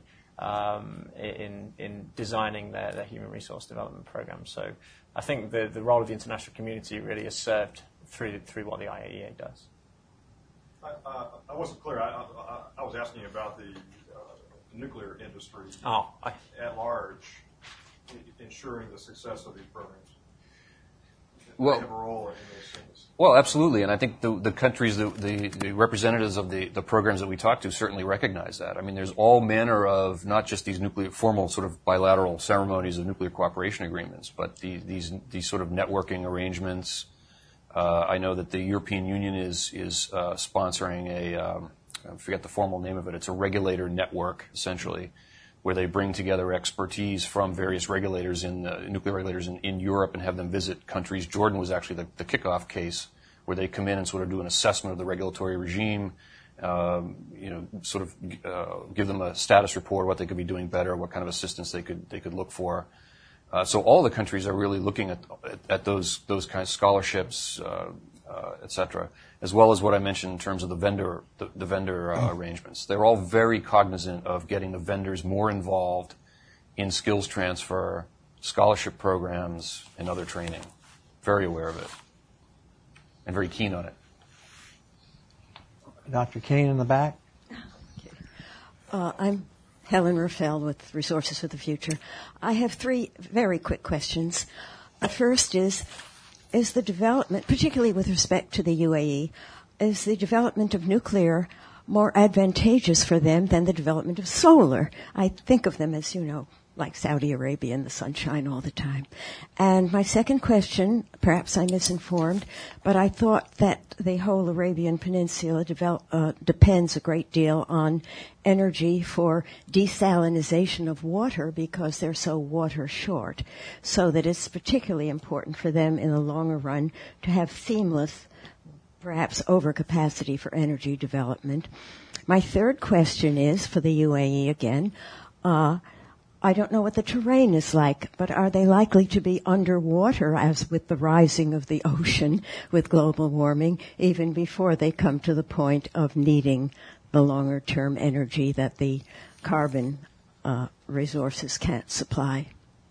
in designing their human resource development program. So I think the role of the international community really is served through what the IAEA does. I wasn't clear. I was asking you about the nuclear industry at large, ensuring the success of these programs. Well, have a role in those things. Well, absolutely, and I think the countries, the representatives of the programs that we talk to certainly recognize that. I mean, there's all manner of not just these formal sort of bilateral ceremonies of nuclear cooperation agreements, but these sort of networking arrangements. I know that the European Union is sponsoring I forget the formal name of it. It's a regulator network, essentially, where they bring together expertise from various regulators nuclear regulators in Europe and have them visit countries. Jordan was actually the kickoff case where they come in and sort of do an assessment of the regulatory regime, sort of give them a status report, what they could be doing better, what kind of assistance they could look for. So all the countries are really looking at those kinds of scholarships, et cetera, as well as what I mentioned in terms of the vendor arrangements. They're all very cognizant of getting the vendors more involved in skills transfer, scholarship programs, and other training. Very aware of it and very keen on it. Dr. Kane in the back. I'm Helen Raffel with Resources for the Future. I have 3 very quick questions. The first is the development, particularly with respect to the UAE, is the development of nuclear more advantageous for them than the development of solar? I think of them as, like Saudi Arabia in the sunshine all the time. And my second question, perhaps I'm misinformed, but I thought that the whole Arabian Peninsula depends a great deal on energy for desalinization of water because they're so water short, so that it's particularly important for them in the longer run to have seamless, perhaps overcapacity for energy development. My third question is for the UAE again. I don't know what the terrain is like, but are they likely to be underwater as with the rising of the ocean with global warming, even before they come to the point of needing the longer-term energy that the carbon resources can't supply?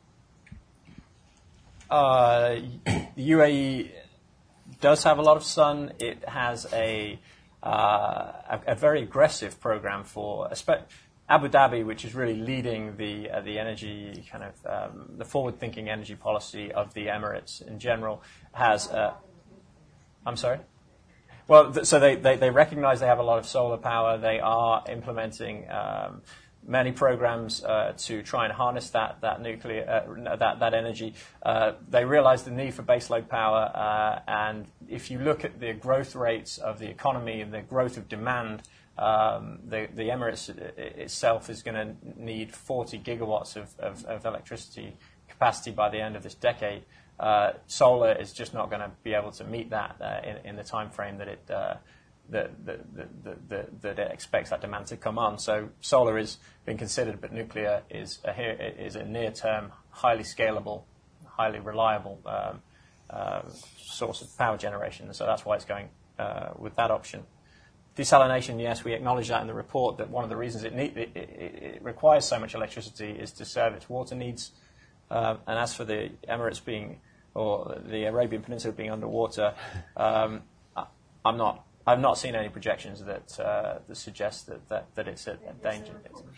The UAE does have a lot of sun. It has a very aggressive program for Abu Dhabi, which is really leading the energy kind of the forward-thinking energy policy of the Emirates in general, has. I'm sorry. Well, so they recognize they have a lot of solar power. They are implementing many programs to try and harness that nuclear that energy. They realize the need for baseload power, and if you look at the growth rates of the economy and the growth of demand. The Emirates itself is going to need 40 gigawatts of electricity capacity by the end of this decade. Solar is just not going to be able to meet that in the time frame that that it expects that demand to come on. So solar is being considered, but nuclear is a near-term, highly scalable, highly reliable source of power generation. So that's why it's going with that option. Desalination, yes, we acknowledge that in the report, that one of the reasons it requires so much electricity is to serve its water needs. And as for the Emirates or the Arabian Peninsula being underwater, I've not seen any projections that suggest that it's a danger.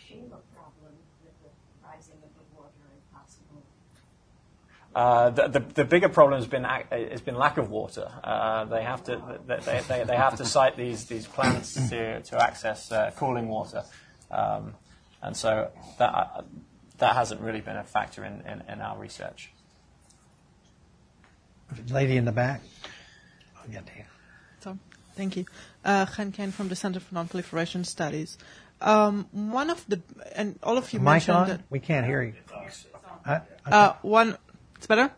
The bigger problem has been lack of water. They have to site these plants to access cooling water, and so that hasn't really been a factor in our research. Lady in the back. I'll get to you. So, thank you. Chen Ken from the Center for Non-Proliferation Studies. One of the, and all of you mentioned Mic on? that, We can't hear you. it's better?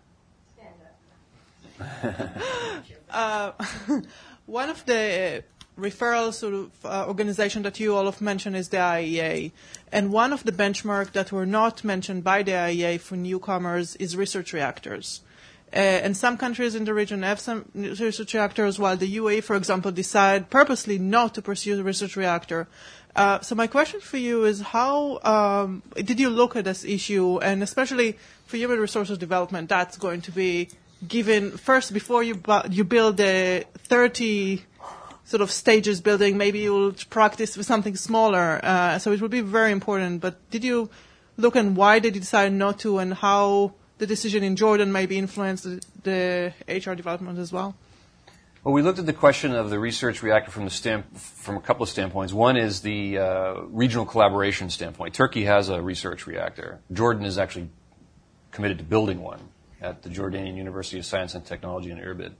One of the referral sort of organization that you all have mentioned is the IEA. And one of the benchmarks that were not mentioned by the IEA for newcomers is research reactors. And some countries in the region have some research reactors, while the UAE, for example, decided purposely not to pursue the research reactor. So my question for you is, how did you look at this issue, and especially for human resources development, that's going to be given first before you build the 30 sort of stages building, maybe you'll practice with something smaller. So it will be very important. But did you look at why did you decide not to, and how the decision in Jordan maybe influenced the HR development as well? Well, we looked at the question of the research reactor from a couple of standpoints. One is the regional collaboration standpoint. Turkey has a research reactor. Jordan is actually committed to building one at the Jordanian University of Science and Technology in Irbid.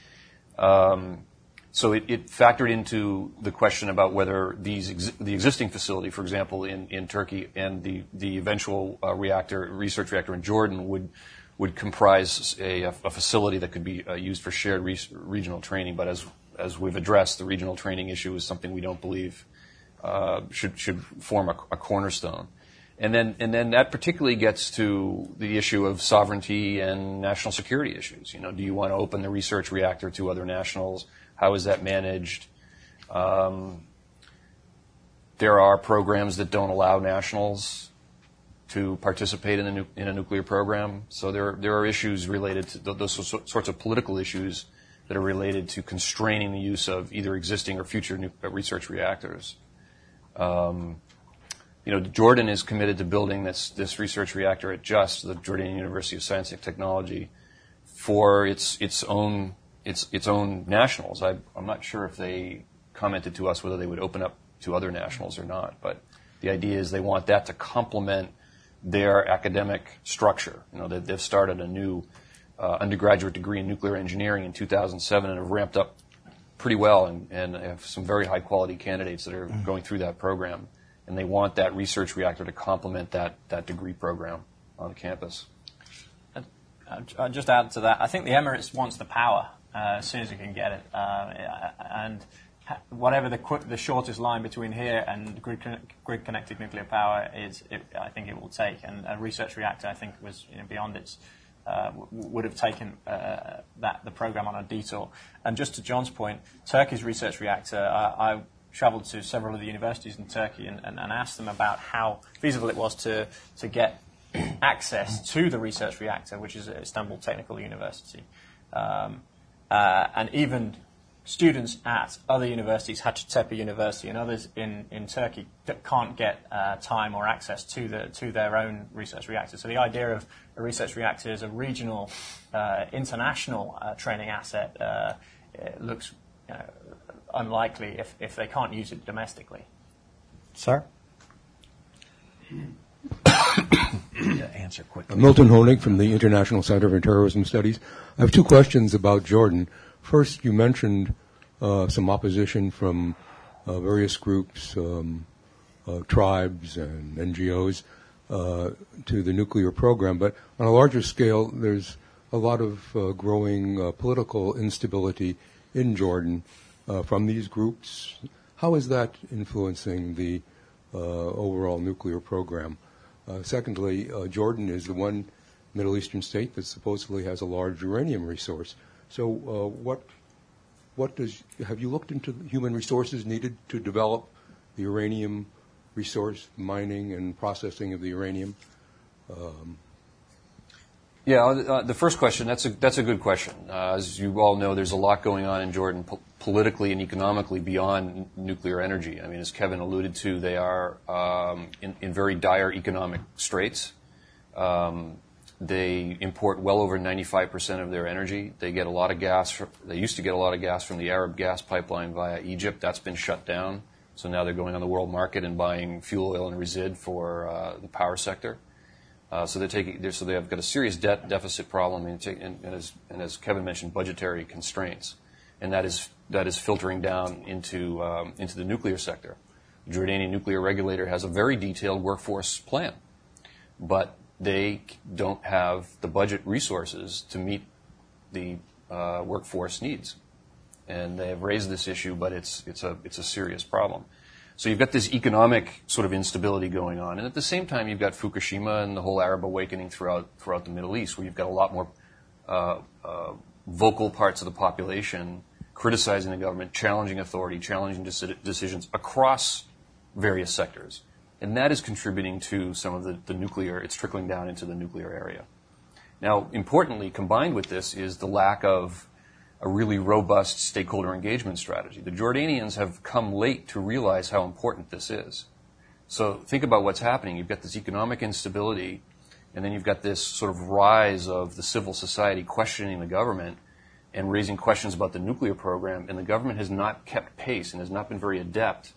So it factored into the question about whether the existing facility, for example, in Turkey, and the eventual research reactor in Jordan would comprise a facility that could be used for shared regional training. But as we've addressed, the regional training issue is something we don't believe should form a cornerstone. And then that particularly gets to the issue of sovereignty and national security issues. You know, do you want to open the research reactor to other nationals? How is that managed? There are programs that don't allow nationals to participate in a nuclear program. So there are issues related to those sorts of political issues that are related to constraining the use of either existing or future research reactors. Jordan is committed to building this research reactor at JUST, the Jordanian University of Science and Technology, for its own nationals. I'm not sure if they commented to us whether they would open up to other nationals or not, but the idea is they want that to complement their academic structure. You know, they've started a new undergraduate degree in nuclear engineering in 2007 and have ramped up pretty well and have some very high quality candidates that are going through that program. And they want that research reactor to complement that degree program on campus. I'll just add to that. I think the Emirates wants the power as soon as it can get it. And whatever the shortest line between here and grid-connected nuclear power is, I think it will take. And a research reactor, I think, was beyond its would have taken the program on a detour. And just to John's point, Turkey's research reactor, I traveled to several of the universities in Turkey and asked them about how feasible it was to get access to the research reactor, which is at Istanbul Technical University. And even students at other universities, Hacettepe University and others in Turkey, that can't get time or access to their own research reactor. So the idea of a research reactor as a regional, international training asset looks unlikely if they can't use it domestically. Sir? Answer quickly. Milton Honig from the International Center for Terrorism Studies. I have two questions about Jordan. First, you mentioned some opposition from various groups, tribes and NGOs to the nuclear program. But on a larger scale, there's a lot of growing political instability in Jordan. from these groups? How is that influencing the overall nuclear program? Secondly, Jordan is the one Middle Eastern state that supposedly has a large uranium resource. So have you looked into the human resources needed to develop the uranium resource, mining and processing of the uranium? The first question, that's a good question. As you all know, there's a lot going on in Jordan politically and economically beyond nuclear energy. I mean, as Kevin alluded to, they are in very dire economic straits. They import well over 95% of their energy. They get a lot of gas. They used to get a lot of gas from the Arab gas pipeline via Egypt. That's been shut down. So now they're going on the world market and buying fuel oil and resid for the power sector. So they have got a serious debt deficit problem, and as Kevin mentioned, budgetary constraints, and that is filtering down into the nuclear sector. The Jordanian nuclear regulator has a very detailed workforce plan, but they don't have the budget resources to meet the workforce needs, and they have raised this issue, but it's a serious problem. So you've got this economic sort of instability going on, and at the same time you've got Fukushima and the whole Arab awakening throughout the Middle East, where you've got a lot more vocal parts of the population criticizing the government, challenging authority, challenging decisions across various sectors. And that is contributing to some of the nuclear, it's trickling down into the nuclear area. Now, importantly, combined with this is the lack of a really robust stakeholder engagement strategy. The Jordanians have come late to realize how important this is. So think about what's happening. You've got this economic instability, and then you've got this sort of rise of the civil society questioning the government and raising questions about the nuclear program, and the government has not kept pace and has not been very adept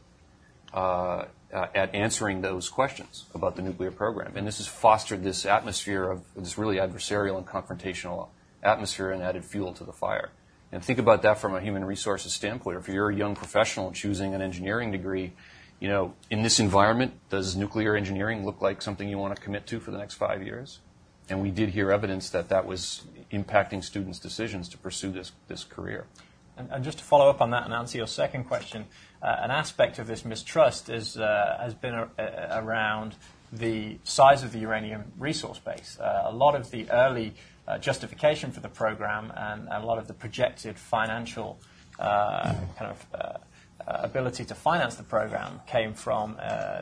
at answering those questions about the nuclear program. And this has fostered this atmosphere of this really adversarial and confrontational atmosphere and added fuel to the fire. And think about that from a human resources standpoint. If you're a young professional choosing an engineering degree, in this environment, does nuclear engineering look like something you want to commit to for the next 5 years? And we did hear evidence that was impacting students' decisions to pursue this career. And just to follow up on that and answer your second question, an aspect of this mistrust has been around the size of the uranium resource base. A lot of the early justification for the program and a lot of the projected financial ability to finance the program came from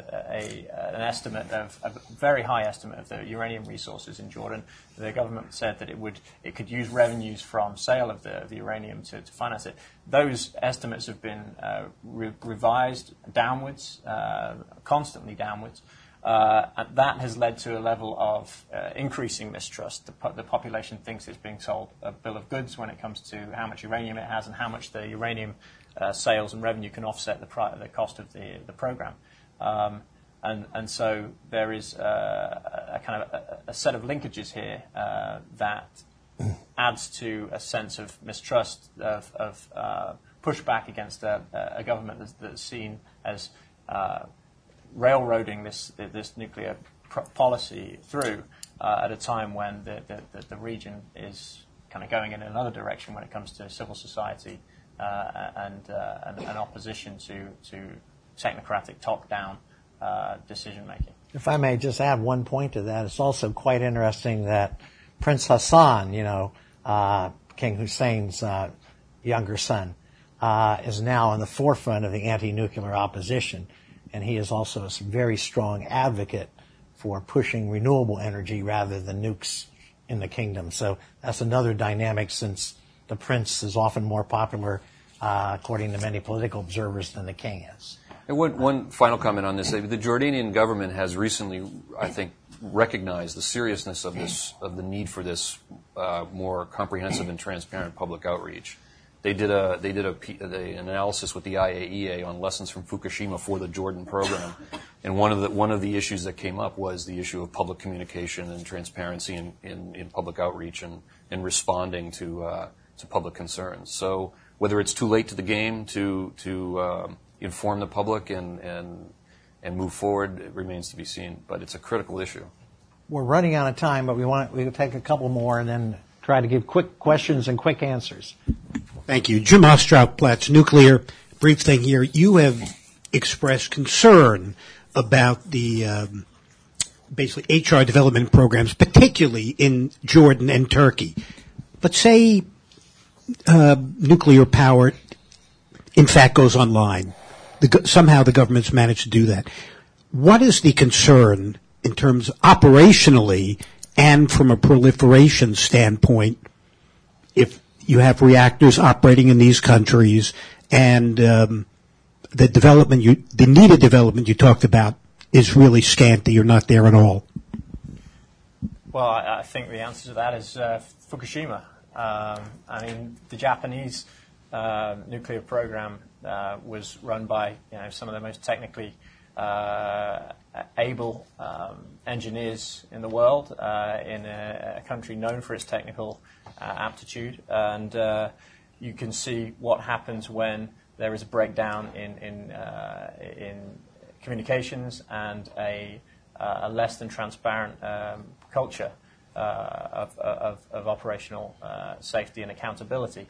an estimate of a very high estimate of the uranium resources in Jordan. The government said that it could use revenues from sale of the uranium to finance it. Those estimates have been revised downwards, constantly downwards. That has led to a level of increasing mistrust. The population thinks it's being sold a bill of goods when it comes to how much uranium it has and how much the uranium sales and revenue can offset the cost of the program. And so there is a kind of a set of linkages here that adds to a sense of mistrust, of pushback against a government that's seen as railroading this nuclear policy through at a time when the region is kind of going in another direction when it comes to civil society and opposition to technocratic top-down decision-making. If I may just add one point to that, it's also quite interesting that Prince Hassan, King Hussein's younger son, is now in the forefront of the anti-nuclear opposition. And he is also a very strong advocate for pushing renewable energy rather than nukes in the kingdom. So that's another dynamic, since the prince is often more popular, according to many political observers, than the king is. And one final comment on this. The Jordanian government has recently, I think, recognized the seriousness of the need for this more comprehensive and transparent public outreach. They did an analysis with the IAEA on lessons from Fukushima for the Jordan program, and one of the issues that came up was the issue of public communication and transparency in public outreach and responding to public concerns. So whether it's too late to the game to inform the public and move forward, it remains to be seen. But it's a critical issue. We're running out of time, but we'll take a couple more and then try to give quick questions and quick answers. Thank you. Jim Ostrow, Platts Nuclear. Brief thing here. You have expressed concern about the basically HR development programs, particularly in Jordan and Turkey. But say nuclear power, in fact, goes online. Somehow the government's managed to do that. What is the concern in terms operationally and from a proliferation standpoint if you have reactors operating in these countries and the needed development you talked about is really scanty or not there at all? Well, I think the answer to that is Fukushima. I mean, the Japanese nuclear program was run by some of the most technically able engineers in the world in a country known for its technical aptitude, and you can see what happens when there is a breakdown in communications and a less than transparent culture of operational safety and accountability.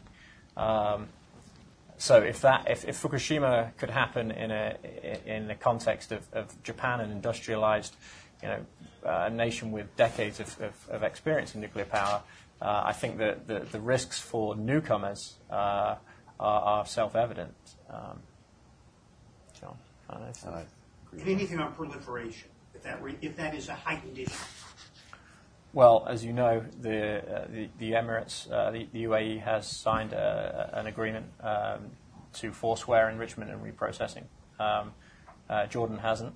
So if Fukushima could happen in the context of Japan, an industrialized, a nation with decades of experience in nuclear power, I think that the risks for newcomers are self-evident. John, I don't know if that. Anything on proliferation, if that is a heightened issue? Well, as you know, the Emirates, the UAE has signed an agreement to forswear enrichment and reprocessing. Jordan hasn't.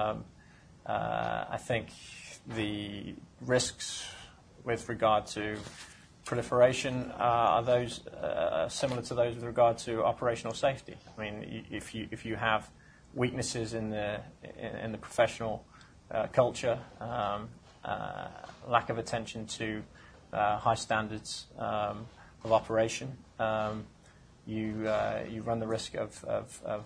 I think the risks with regard to proliferation are those similar to those with regard to operational safety. I mean, if you have weaknesses in the professional culture, lack of attention to high standards of operation, you run the risk of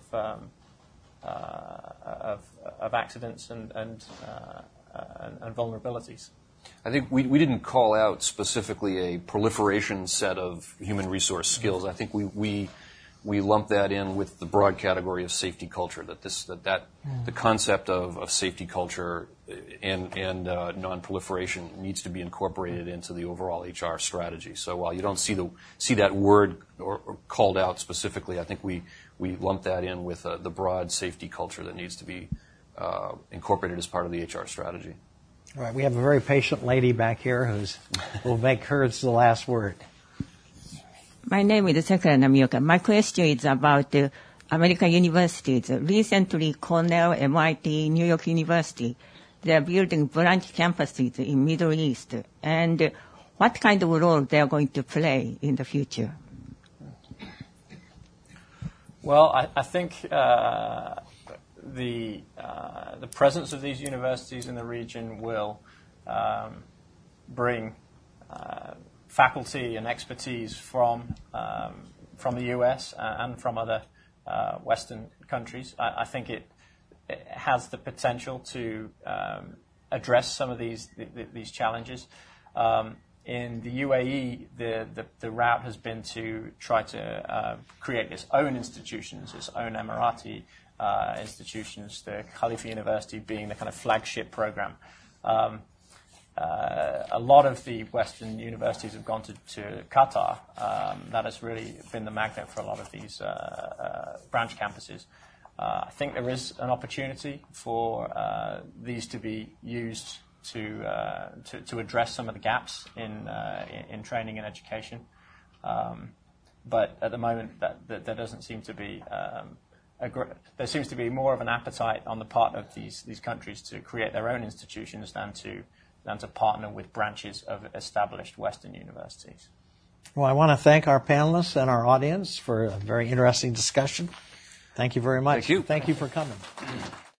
accidents and vulnerabilities. I think we didn't call out specifically a proliferation set of human resource skills. I think we lump that in with the broad category of safety culture. The concept of safety culture and non-proliferation needs to be incorporated into the overall HR strategy. So while you don't see that word or called out specifically, I think we lump that in with the broad safety culture that needs to be incorporated as part of the HR strategy. All right, we have a very patient lady back here will make hers the last word. My name is Sakura Namioka. My question is about the American universities. Recently, Cornell, MIT, New York University, they are building branch campuses in Middle East. And what kind of role they are going to play in the future? Well, I think the presence of these universities in the region will bring faculty and expertise from the U.S. and from other Western countries. I think it has the potential to address some of these challenges. In the UAE, the route has been to try to create its own institutions, its own Emirati institutions, the Khalifa University being the kind of flagship program. A lot of the Western universities have gone to Qatar. That has really been the magnet for a lot of these branch campuses. I think there is an opportunity for these to be used to address some of the gaps in training and education. But at the moment, there doesn't seem to be there seems to be more of an appetite on the part of these countries to create their own institutions than to partner with branches of established Western universities. Well, I want to thank our panelists and our audience for a very interesting discussion. Thank you very much. Thank you. Thank you for coming.